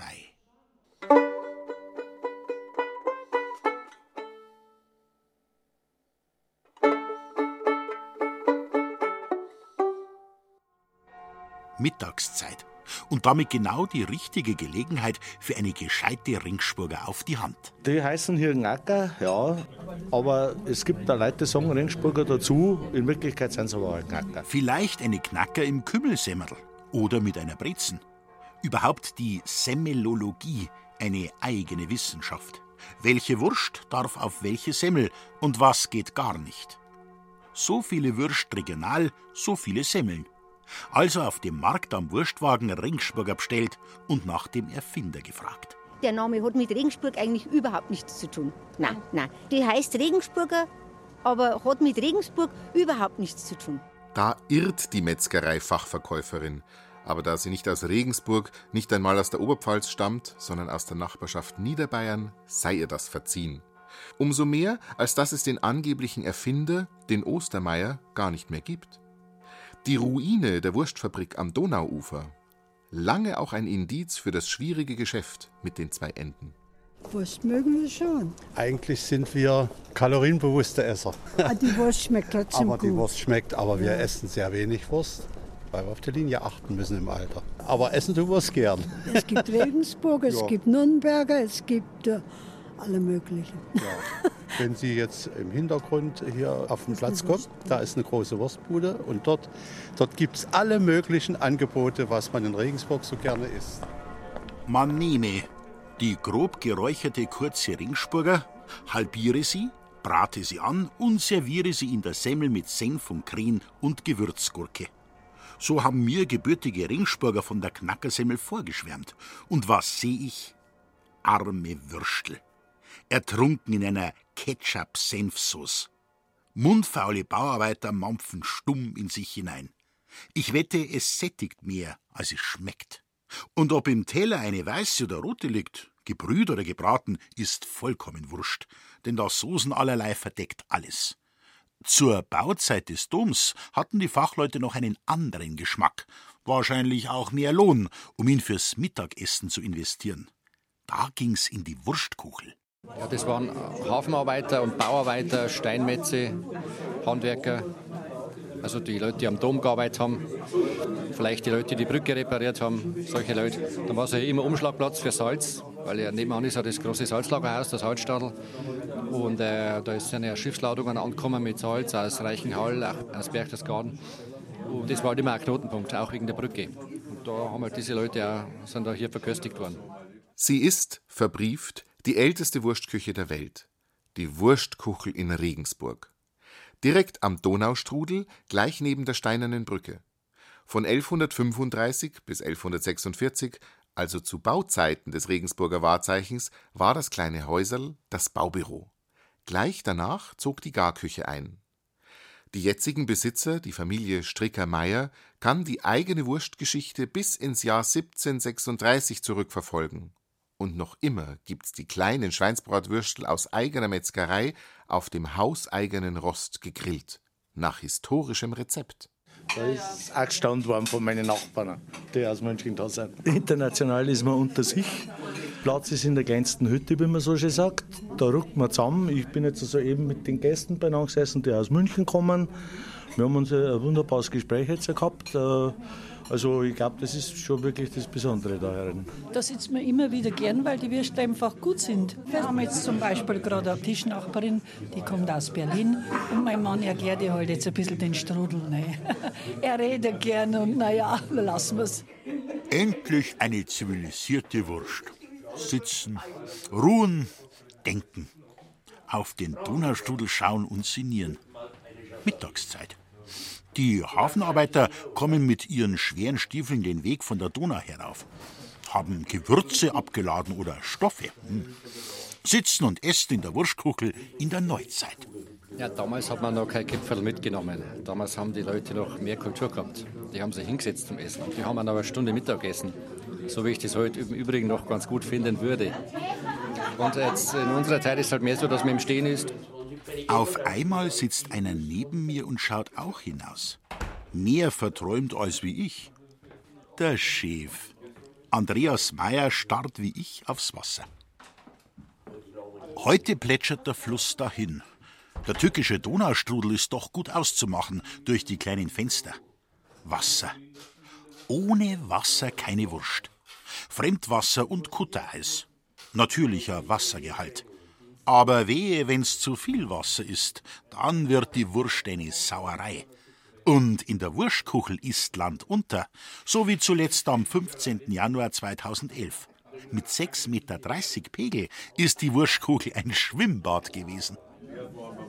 Mittagszeit. Und damit genau die richtige Gelegenheit für eine gescheite Ringsburger auf die Hand. Die heißen hier Knacker, ja, aber es gibt da Leute, die sagen Ringsburger dazu. In Wirklichkeit sind es aber halt Knacker. Vielleicht eine Knacker im Kümmelsemmerl oder mit einer Brezen. Überhaupt die Semmelologie, eine eigene Wissenschaft. Welche Wurst darf auf welche Semmel und was geht gar nicht? So viele Würst regional, so viele Semmeln. Also auf dem Markt am Wurstwagen Ringsburger bestellt und nach dem Erfinder gefragt. Der Name hat mit Regensburg eigentlich überhaupt nichts zu tun. Nein. Die heißt Regensburger, aber hat mit Regensburg überhaupt nichts zu tun. Da irrt die Metzgerei-Fachverkäuferin. Aber da sie nicht aus Regensburg, nicht einmal aus der Oberpfalz stammt, sondern aus der Nachbarschaft Niederbayern, sei ihr das verziehen. Umso mehr, als dass es den angeblichen Erfinder, den Ostermeier, gar nicht mehr gibt. Die Ruine der Wurstfabrik am Donauufer. Lange auch ein Indiz für das schwierige Geschäft mit den 2 Enden. Wurst mögen wir schon. Eigentlich sind wir kalorienbewusste Esser. Die Wurst schmeckt trotzdem gut. Die Wurst schmeckt, aber wir essen sehr wenig Wurst, weil wir auf die Linie achten müssen im Alter. Aber essen tun wir es gern. Es gibt Regensburger, es gibt Nürnberger, es gibt alle möglichen. Ja. Wenn Sie jetzt im Hintergrund hier auf den Platz kommen, da ist eine große Wurstbude und dort gibt es alle möglichen Angebote, was man in Regensburg so gerne isst. Man nehme die grob geräucherte kurze Ringsburger, halbiere sie, brate sie an und serviere sie in der Semmel mit Senf und Kren und Gewürzgurke. So haben mir gebürtige Ringsburger von der Knackersemmel vorgeschwärmt. Und was sehe ich? Arme Würstel, ertrunken in einer Ketchup-Senfsauce. Mundfaule Bauarbeiter mampfen stumm in sich hinein. Ich wette, es sättigt mehr, als es schmeckt. Und ob im Teller eine weiße oder rote liegt, gebrüht oder gebraten, ist vollkommen wurscht, denn das Soßen allerlei verdeckt alles. Zur Bauzeit des Doms hatten die Fachleute noch einen anderen Geschmack, wahrscheinlich auch mehr Lohn, um ihn fürs Mittagessen zu investieren. Da ging's in die Wurstkuchel. Ja, das waren Hafenarbeiter und Bauarbeiter, Steinmetze, Handwerker, also die Leute, die am Dom gearbeitet haben, vielleicht die Leute, die die Brücke repariert haben, solche Leute. Dann war es ja immer Umschlagplatz für Salz, weil ja nebenan ist ja das große Salzlagerhaus, das Salzstadl. Und da sind ja Schiffsladungen angekommen mit Salz aus Reichenhall, auch aus Berchtesgaden. Und das war halt immer ein Knotenpunkt, auch wegen der Brücke. Und da haben halt diese Leute auch, sind da hier verköstigt worden. Sie ist, verbrieft, die älteste Wurstküche der Welt. Die Wurstkuchel in Regensburg. Direkt am Donaustrudel, gleich neben der Steinernen Brücke. Von 1135 bis 1146, also zu Bauzeiten des Regensburger Wahrzeichens, war das kleine Häuserl das Baubüro. Gleich danach zog die Garküche ein. Die jetzigen Besitzer, die Familie Stricker-Meyer, kann die eigene Wurstgeschichte bis ins Jahr 1736 zurückverfolgen. Und noch immer gibt's die kleinen Schweinsbratwürstel aus eigener Metzgerei auf dem hauseigenen Rost gegrillt. Nach historischem Rezept. Da ist auch gestaunt worden von meinen Nachbarn, die aus München da sind. International ist man unter sich. Platz ist in der kleinsten Hütte, wie man so schön sagt. Da rückt man zusammen. Ich bin jetzt also eben mit den Gästen beieinander gesessen, die aus München kommen. Wir haben uns ein wunderbares Gespräch jetzt gehabt. Also ich glaube, das ist schon wirklich das Besondere da herin. Da sitzt man immer wieder gern, weil die Würste einfach gut sind. Wir haben jetzt zum Beispiel gerade eine Tischnachbarin, die kommt aus Berlin. Und mein Mann erklärt ihr halt jetzt ein bisschen den Strudel. Ne? Er redet gern und naja, lassen wir es. Endlich eine zivilisierte Wurst. Sitzen, ruhen, denken. Auf den Donaustrudel schauen und sinnieren. Mittagszeit. Die Hafenarbeiter kommen mit ihren schweren Stiefeln den Weg von der Donau herauf, haben Gewürze abgeladen oder Stoffe, sitzen und essen in der Wurstkuchel in der Neuzeit. Ja, damals hat man noch kein Kipferl mitgenommen. Damals haben die Leute noch mehr Kultur gehabt. Die haben sich hingesetzt zum Essen. Die haben dann aber eine Stunde Mittagessen, so wie ich das heute im Übrigen noch ganz gut finden würde. Und jetzt in unserer Zeit ist es halt mehr so, dass man im Stehen ist. Auf einmal sitzt einer neben mir und schaut auch hinaus. Mehr verträumt als wie ich. Der Chef. Andreas Meyer starrt wie ich aufs Wasser. Heute plätschert der Fluss dahin. Der tückische Donaustrudel ist doch gut auszumachen durch die kleinen Fenster. Wasser. Ohne Wasser keine Wurst. Fremdwasser und Kuttereis. Natürlicher Wassergehalt. Aber wehe, wenn's zu viel Wasser ist, dann wird die Wurst eine Sauerei. Und in der Wurstkuchel ist Land unter, so wie zuletzt am 15. Januar 2011. Mit 6,30 Meter Pegel ist die Wurstkuchel ein Schwimmbad gewesen.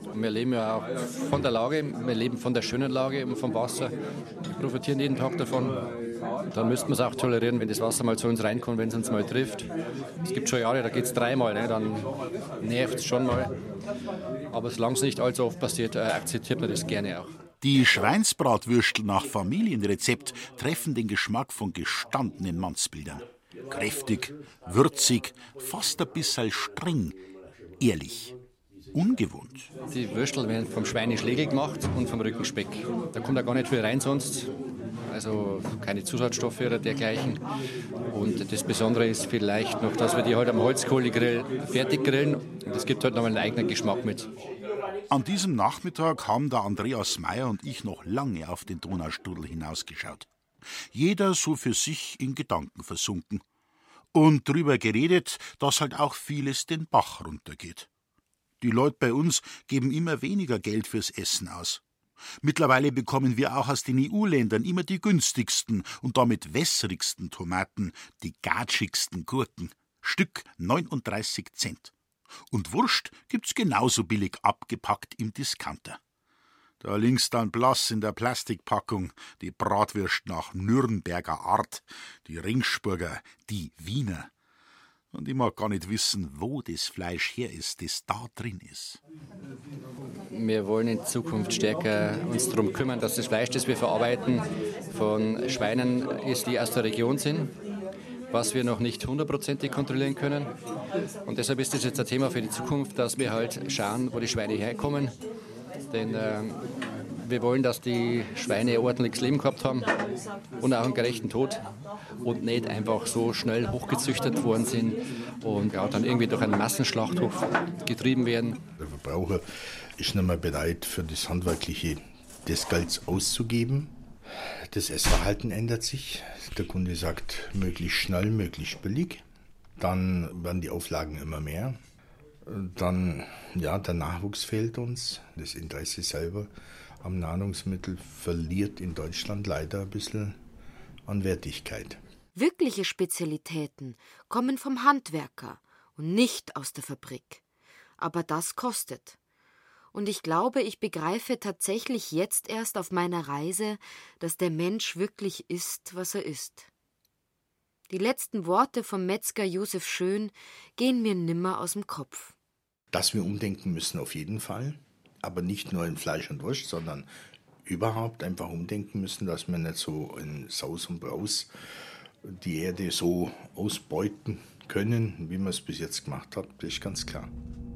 Wir leben ja auch von der Lage, wir leben von der schönen Lage und vom Wasser. Wir profitieren jeden Tag davon. Dann müssten wir es auch tolerieren, wenn das Wasser mal zu uns reinkommt, wenn es uns mal trifft. Es gibt schon Jahre, da geht es 3-mal, ne? Dann nervt es schon mal. Aber solange es nicht allzu oft passiert, akzeptiert man das gerne auch. Die Schweinsbratwürstel nach Familienrezept treffen den Geschmack von gestandenen Mannsbildern. Kräftig, würzig, fast ein bisschen streng, ehrlich. Ungewohnt. Die Würstel werden vom Schweineschlegel gemacht und vom Rückenspeck. Da kommt ja gar nicht viel rein sonst. Also keine Zusatzstoffe oder dergleichen. Und das Besondere ist vielleicht noch, dass wir die halt am Holzkohlegrill fertig grillen. Und das gibt halt noch einen eigenen Geschmack mit. An diesem Nachmittag haben der Andreas Meier und ich noch lange auf den Donaustrudel hinausgeschaut. Jeder so für sich in Gedanken versunken. Und drüber geredet, dass halt auch vieles den Bach runtergeht. Die Leute bei uns geben immer weniger Geld fürs Essen aus. Mittlerweile bekommen wir auch aus den EU-Ländern immer die günstigsten und damit wässrigsten Tomaten, die gatschigsten Gurken. Stück 39 Cent. Und Wurst gibt's genauso billig abgepackt im Discounter. Da links dann blass in der Plastikpackung die Bratwürst nach Nürnberger Art, die Ringsburger, die Wiener. Und ich mag gar nicht wissen, wo das Fleisch her ist, das da drin ist. Wir wollen in Zukunft stärker uns darum kümmern, dass das Fleisch, das wir verarbeiten, von Schweinen ist, die aus der Region sind, was wir noch nicht 100%ig kontrollieren können. Und deshalb ist das jetzt ein Thema für die Zukunft, dass wir halt schauen, wo die Schweine herkommen. Denn wir wollen, dass die Schweine ein ordentliches Leben gehabt haben und auch einen gerechten Tod und nicht einfach so schnell hochgezüchtet worden sind und ja, dann irgendwie durch einen Massenschlachthof getrieben werden. Der Verbraucher ist nicht mehr bereit, für das Handwerkliche des Gelds auszugeben. Das Essverhalten ändert sich. Der Kunde sagt, möglichst schnell, möglichst billig. Dann werden die Auflagen immer mehr. Dann, ja, der Nachwuchs fehlt uns. Das Interesse selber am Nahrungsmittel verliert in Deutschland leider ein bisschen an Wertigkeit. Wirkliche Spezialitäten kommen vom Handwerker und nicht aus der Fabrik. Aber das kostet. Und ich glaube, ich begreife tatsächlich jetzt erst auf meiner Reise, dass der Mensch wirklich ist, was er ist. Die letzten Worte vom Metzger Josef Schön gehen mir nimmer aus dem Kopf. Dass wir umdenken müssen auf jeden Fall, aber nicht nur in Fleisch und Wurst, sondern überhaupt einfach umdenken müssen, dass wir nicht so in Saus und Braus die Erde so ausbeuten können, wie wir es bis jetzt gemacht haben, das ist ganz klar.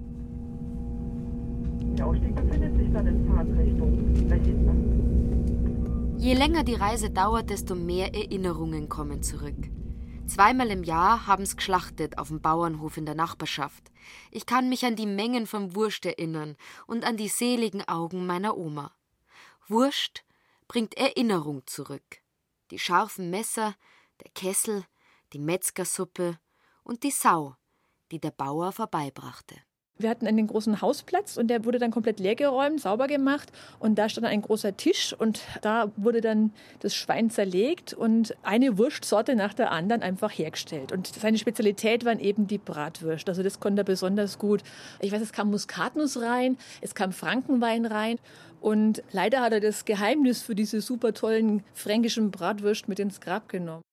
Der Ausstieg befindet sich dann in Fahrtrichtung Westland. Je länger die Reise dauert, desto mehr Erinnerungen kommen zurück. 2-mal im Jahr haben's geschlachtet auf dem Bauernhof in der Nachbarschaft. Ich kann mich an die Mengen von Wurst erinnern und an die seligen Augen meiner Oma. Wurst bringt Erinnerung zurück. Die scharfen Messer, der Kessel, die Metzgersuppe und die Sau, die der Bauer vorbeibrachte. Wir hatten einen großen Hausplatz und der wurde dann komplett leergeräumt, sauber gemacht und da stand ein großer Tisch und da wurde dann das Schwein zerlegt und eine Wurstsorte nach der anderen einfach hergestellt. Und seine Spezialität waren eben die Bratwürste, also das konnte er besonders gut. Ich weiß, es kam Muskatnuss rein, es kam Frankenwein rein und leider hat er das Geheimnis für diese super tollen fränkischen Bratwürste mit ins Grab genommen.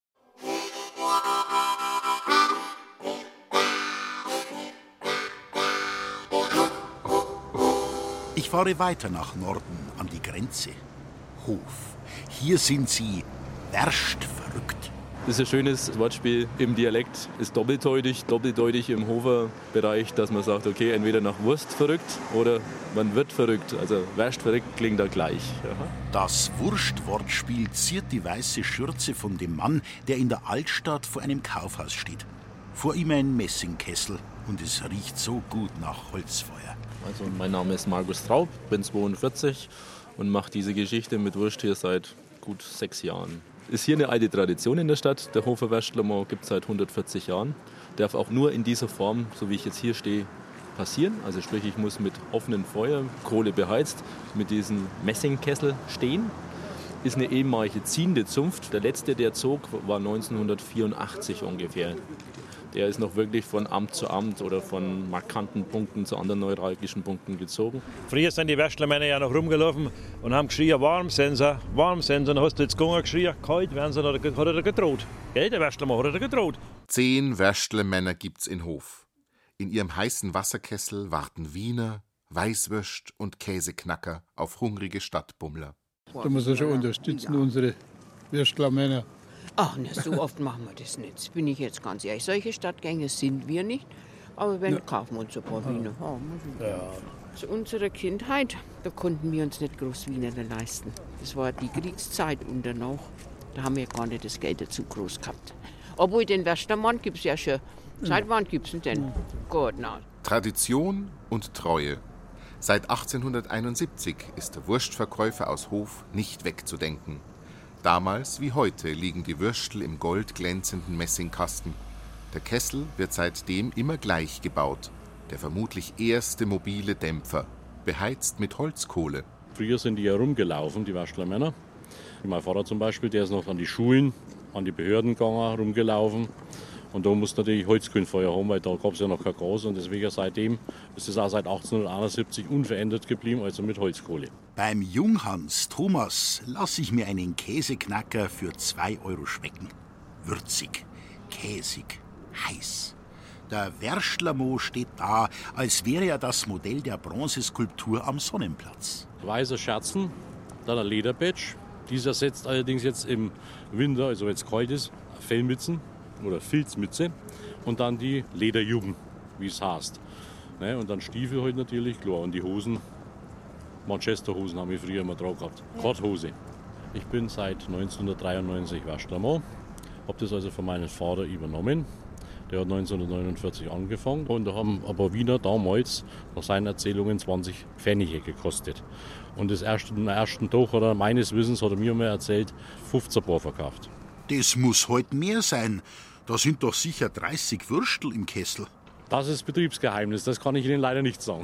Ich fahre weiter nach Norden, an die Grenze. Hof. Hier sind sie wurstverrückt. Das ist ein schönes Wortspiel im Dialekt. Ist doppeldeutig im Hofer-Bereich, dass man sagt, okay, entweder nach Wurst verrückt oder man wird verrückt. Also Wurst verrückt klingt da gleich. Aha. Das Wurstwortspiel ziert die weiße Schürze von dem Mann, der in der Altstadt vor einem Kaufhaus steht. Vor ihm ein Messingkessel und es riecht so gut nach Holzfeuer. Also mein Name ist Markus Traub, bin 42 und mache diese Geschichte mit Wurst hier seit gut 6 Jahren. Ist hier eine alte Tradition in der Stadt. Der Hofer Würstlermarkt gibt es seit 140 Jahren. Darf auch nur in dieser Form, so wie ich jetzt hier stehe, passieren. Also sprich, ich muss mit offenem Feuer, Kohle beheizt, mit diesem Messingkessel stehen. Ist eine ehemalige ziehende Zunft. Der letzte, der zog, war 1984 ungefähr. der ist noch wirklich von Amt zu Amt oder von markanten Punkten zu anderen neuralgischen Punkten gezogen. Früher sind die Wäschlermänner ja noch rumgelaufen und haben geschrien, Warmsensor, Warmsensor. Dann hast du jetzt gegangen geschrien, kalt werden sie, hat er gedroht. Gell, der Wäschlermann hat er gedroht. 10 Wäschlermänner gibt's in Hof. In ihrem heißen Wasserkessel warten Wiener, Weißwürst und Käseknacker auf hungrige Stadtbummler. Da muss er schon unterstützen, unsere Würstlermänner. Ach, na, so oft machen wir das nicht. Bin ich jetzt ganz ehrlich. Solche Stadtgänger sind wir nicht. Aber wenn, kaufen wir uns ein paar Wiener. Zu unserer Kindheit, da konnten wir uns nicht groß Wiener leisten. Das war die Kriegszeit und danach. Da haben wir gar nicht das Geld dazu groß gehabt. Obwohl den Wäschlermann gibt es ja schon. Seit wann gibt es denn? Gut, na. Tradition und Treue. Seit 1871 ist der Wurstverkäufer aus Hof nicht wegzudenken. Damals wie heute liegen die Würstel im goldglänzenden Messingkasten. Der Kessel wird seitdem immer gleich gebaut. Der vermutlich erste mobile Dämpfer, beheizt mit Holzkohle. Früher sind die ja rumgelaufen, die Wäschlermänner. Mein Vater zum Beispiel, der ist noch an die Schulen, an die Behörden gegangen, rumgelaufen. Und da musste natürlich Holzkohlenfeuer haben, weil da gab es ja noch kein Gas. Und deswegen seitdem ist es auch seit 1871 unverändert geblieben, also mit Holzkohle. Beim Junghans Thomas lasse ich mir einen Käseknacker für 2 € schmecken. Würzig, käsig, heiß. Der Wäschlermo steht da, als wäre er das Modell der Bronzeskulptur am Sonnenplatz. Weiße Scherzen, dann ein Lederbatch. Dieser setzt allerdings jetzt im Winter, also wenn es kalt ist, Fellmützen oder Filzmütze und dann die Lederjuben, wie es heißt. Ne, und dann Stiefel halt natürlich, klar. Und die Hosen, Manchesterhosen haben wir früher immer drauf gehabt. Korthose. Ich bin seit 1993 Wäschlermann, habe das also von meinem Vater übernommen. Der hat 1949 angefangen und da haben aber Wiener damals nach seinen Erzählungen 20 Pfennige gekostet. Und am ersten Tag, oder meines Wissens, hat er mir mal erzählt, 15 Paar verkauft. Das muss heute mehr sein. Da sind doch sicher 30 Würstel im Kessel. Das ist Betriebsgeheimnis, das kann ich Ihnen leider nicht sagen.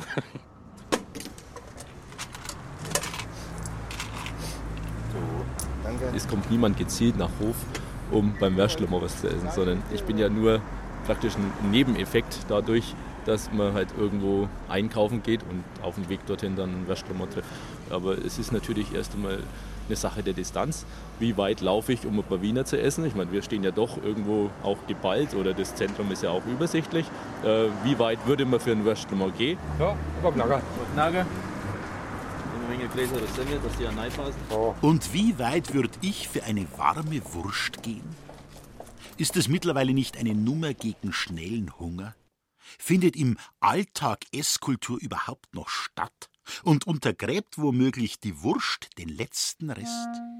Es kommt niemand gezielt nach Hof, um beim Wäschlermann was zu essen, sondern ich bin ja nur praktisch ein Nebeneffekt dadurch, dass man halt irgendwo einkaufen geht und auf dem Weg dorthin dann einen Wäschlermann trifft. Aber es ist natürlich erst einmal eine Sache der Distanz. Wie weit laufe ich, um ein paar Wiener zu essen? Ich meine, wir stehen ja doch irgendwo auch geballt oder das Zentrum ist ja auch übersichtlich. Wie weit würde man für einen Wäschlermann gehen? Ja, aber Knacker. Knacker. Eine Menge Gläser oder Semmel, dass die ja reinpassen. Und wie weit würde ich für eine warme Wurst gehen? Ist es mittlerweile nicht eine Nummer gegen schnellen Hunger? Findet im Alltag Esskultur überhaupt noch statt? Und untergräbt womöglich die Wurst den letzten Rest?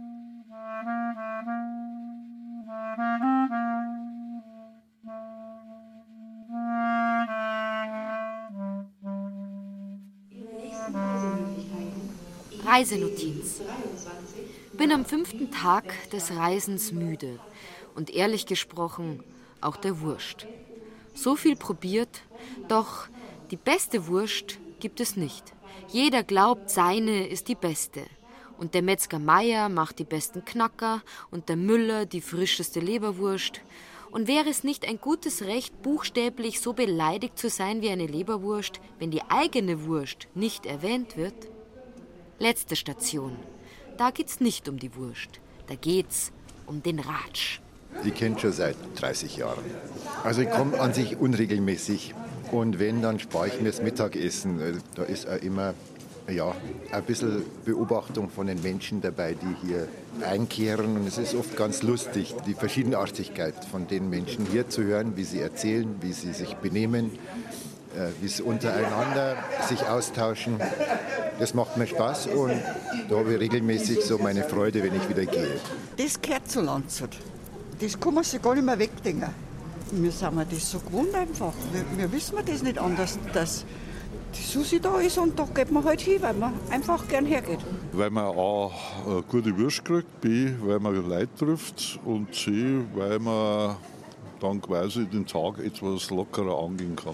Reisenotiz. Bin am 5. Tag des Reisens müde und ehrlich gesprochen auch der Wurst. So viel probiert, doch die beste Wurst gibt es nicht. Jeder glaubt, seine ist die beste. Und der Metzger Meier macht die besten Knacker und der Müller die frischeste Leberwurst. Und wäre es nicht ein gutes Recht, buchstäblich so beleidigt zu sein wie eine Leberwurst, wenn die eigene Wurst nicht erwähnt wird? Letzte Station. Da geht's nicht um die Wurst. Da geht's um den Ratsch. Ich kenne schon seit 30 Jahren. Also ich komme an sich unregelmäßig. Und wenn, dann spare ich mir das Mittagessen. Da ist auch immer ein bisschen Beobachtung von den Menschen dabei, die hier einkehren. Und es ist oft ganz lustig, die Verschiedenartigkeit von den Menschen hier zu hören, wie sie erzählen, wie sie sich benehmen, wie sie untereinander sich austauschen. Das macht mir Spaß und da habe ich regelmäßig so meine Freude, wenn ich wieder gehe. Das gehört zu Landshut. Das kann man sich gar nicht mehr wegdenken. Wir sind das so gewohnt einfach. Wir wissen das nicht anders, dass die Susi da ist und da geht man halt hin, weil man einfach gern hergeht. Weil man A, eine gute Wurst kriegt, B, weil man Leute trifft und C, weil man dann quasi den Tag etwas lockerer angehen kann.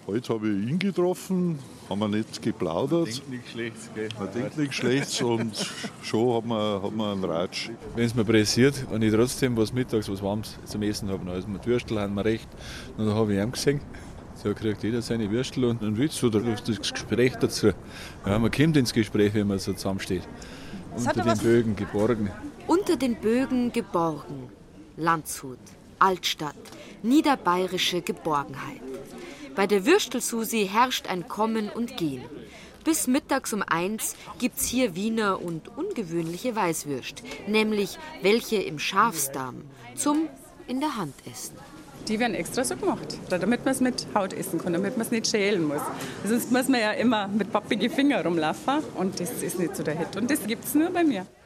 Heute habe ich ihn getroffen, haben wir nicht geplaudert. Denkt nichts Schlechtes, gell? Man denkt nichts Schlechtes und schon hat man einen Ratsch. Wenn es mir pressiert und ich trotzdem was mittags, was Warmes zum Essen habe, also mit Würstel haben wir recht. Und dann habe ich ihm gesehen, so kriegt jeder seine Würstel und einen Witz oder das Gespräch dazu. Ja, man kommt ins Gespräch, wenn man so zusammensteht. Unter den Bögen geborgen. Unter den Bögen geborgen. Landshut, Altstadt, niederbayerische Geborgenheit. Bei der Würstel-Susi herrscht ein Kommen und Gehen. Bis mittags um 1 gibt's hier Wiener und ungewöhnliche Weißwürst, nämlich welche im Schafsdarm, zum in der Hand essen. Die werden extra so gemacht, damit man es mit Haut essen kann, damit man es nicht schälen muss. Sonst muss man ja immer mit pappigen Fingern rumlaufen und das ist nicht so der Hit. Und das gibt's nur bei mir.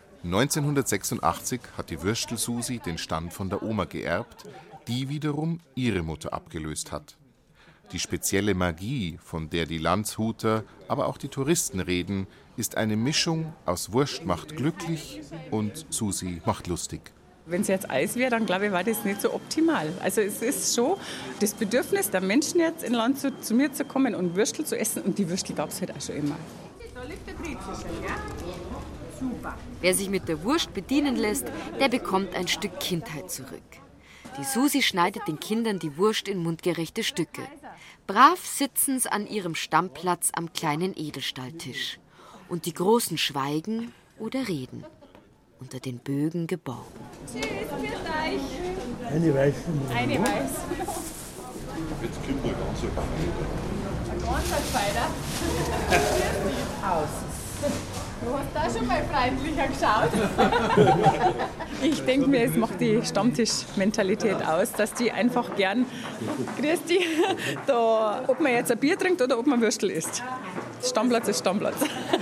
1986 hat die Würstel-Susi den Stand von der Oma geerbt, die wiederum ihre Mutter abgelöst hat. Die spezielle Magie, von der die Landshuter, aber auch die Touristen reden, ist eine Mischung aus Wurst macht glücklich und Susi macht lustig. Wenn es jetzt Eis wäre, dann glaube ich, war das nicht so optimal. Also es ist schon das Bedürfnis der Menschen jetzt in Landshut zu mir zu kommen und Würstel zu essen. Und die Würstel gab es halt auch schon immer. Da liegt der Brezelchen, ja? Super. Wer sich mit der Wurst bedienen lässt, der bekommt ein Stück Kindheit zurück. Die Susi schneidet den Kindern die Wurst in mundgerechte Stücke. Brav sitzen's an ihrem Stammplatz am kleinen Edelstahltisch. Und die Großen schweigen oder reden. Unter den Bögen geborgen. Tschüss, bis gleich. Eine Weiß. Eine Weiß. Jetzt kommt ein ganzer Feiner. Ein ganzer Feiner? Aus. Du hast da schon mal freundlicher geschaut. Ich denke mir, es macht die Stammtischmentalität aus, dass die einfach gern, grüß dich, da, ob man jetzt ein Bier trinkt oder ob man Würstel isst. Stammplatz ist Stammplatz.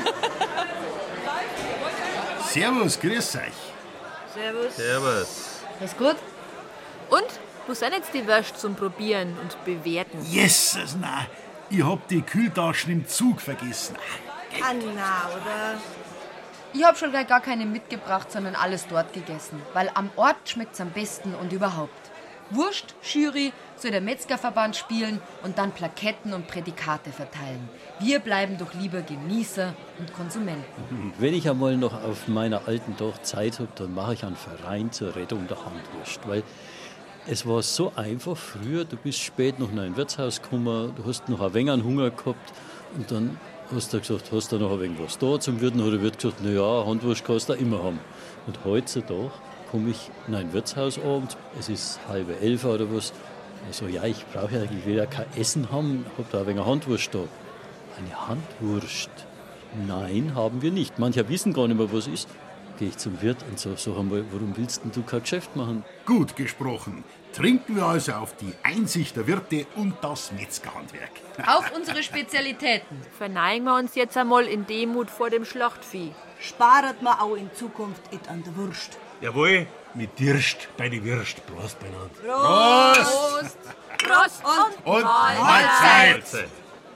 Servus, grüß euch. Servus. Servus. Ist gut? Und? Wo sind jetzt die Würste zum Probieren und Bewerten? Jesus, nein. Ich hab die Kühltaschen im Zug vergessen. Ah, na, oder? Ich hab schon gar keine mitgebracht, sondern alles dort gegessen. Weil am Ort schmeckt's am besten und überhaupt. Wurst, Jury, soll der Metzgerverband spielen und dann Plaketten und Prädikate verteilen. Wir bleiben doch lieber Genießer und Konsumenten. Wenn ich einmal noch auf meiner alten Dorf Zeit habe, dann mache ich einen Verein zur Rettung der Handwurst. Weil es war so einfach früher, du bist spät noch in ein Wirtshaus gekommen, du hast noch ein wenig an Hunger gehabt und dann hast du gesagt, hast du noch ein wenig was da zum Wirten? Oder wird gesagt, naja, Handwurst kannst du immer haben. Und heutzutage komme ich in ein Wirtshaus abends, es ist 10:30 oder was. Also ja, ich brauche ja eigentlich wieder kein Essen haben, habe da ein wenig Handwurst da. Eine Handwurst? Nein, haben wir nicht. Manche wissen gar nicht mehr, was ist. Gehe ich zum Wirt und sag einmal, warum willst denn du kein Geschäft machen? Gut gesprochen. Trinken wir also auf die Einsicht der Wirte und das Metzgerhandwerk. Auf unsere Spezialitäten. Verneigen wir uns jetzt einmal in Demut vor dem Schlachtvieh. Sparet man auch in Zukunft et an der Wurst. Jawohl, mit Dirst bei die Würst. Prost beieinander. Prost! Prost! Und Mahlzeit!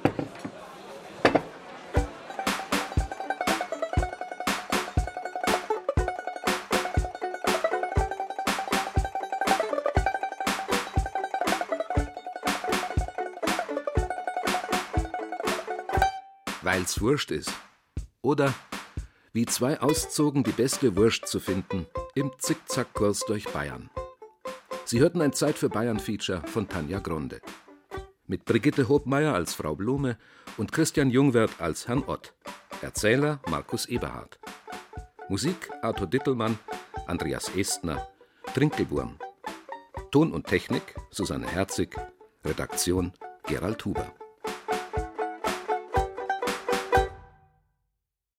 Weil's Wurst ist. Oder wie zwei auszogen, die beste Wurst zu finden im Zickzackkurs durch Bayern. Sie hörten ein Zeit für Bayern-Feature von Tanja Gronde. Mit Brigitte Hobmeier als Frau Blume und Christian Jungwirth als Herrn Ott. Erzähler Markus Eberhard. Musik Arthur Dittelmann, Andreas Estner, Trinkelwurm. Ton und Technik Susanne Herzig. Redaktion Gerald Huber.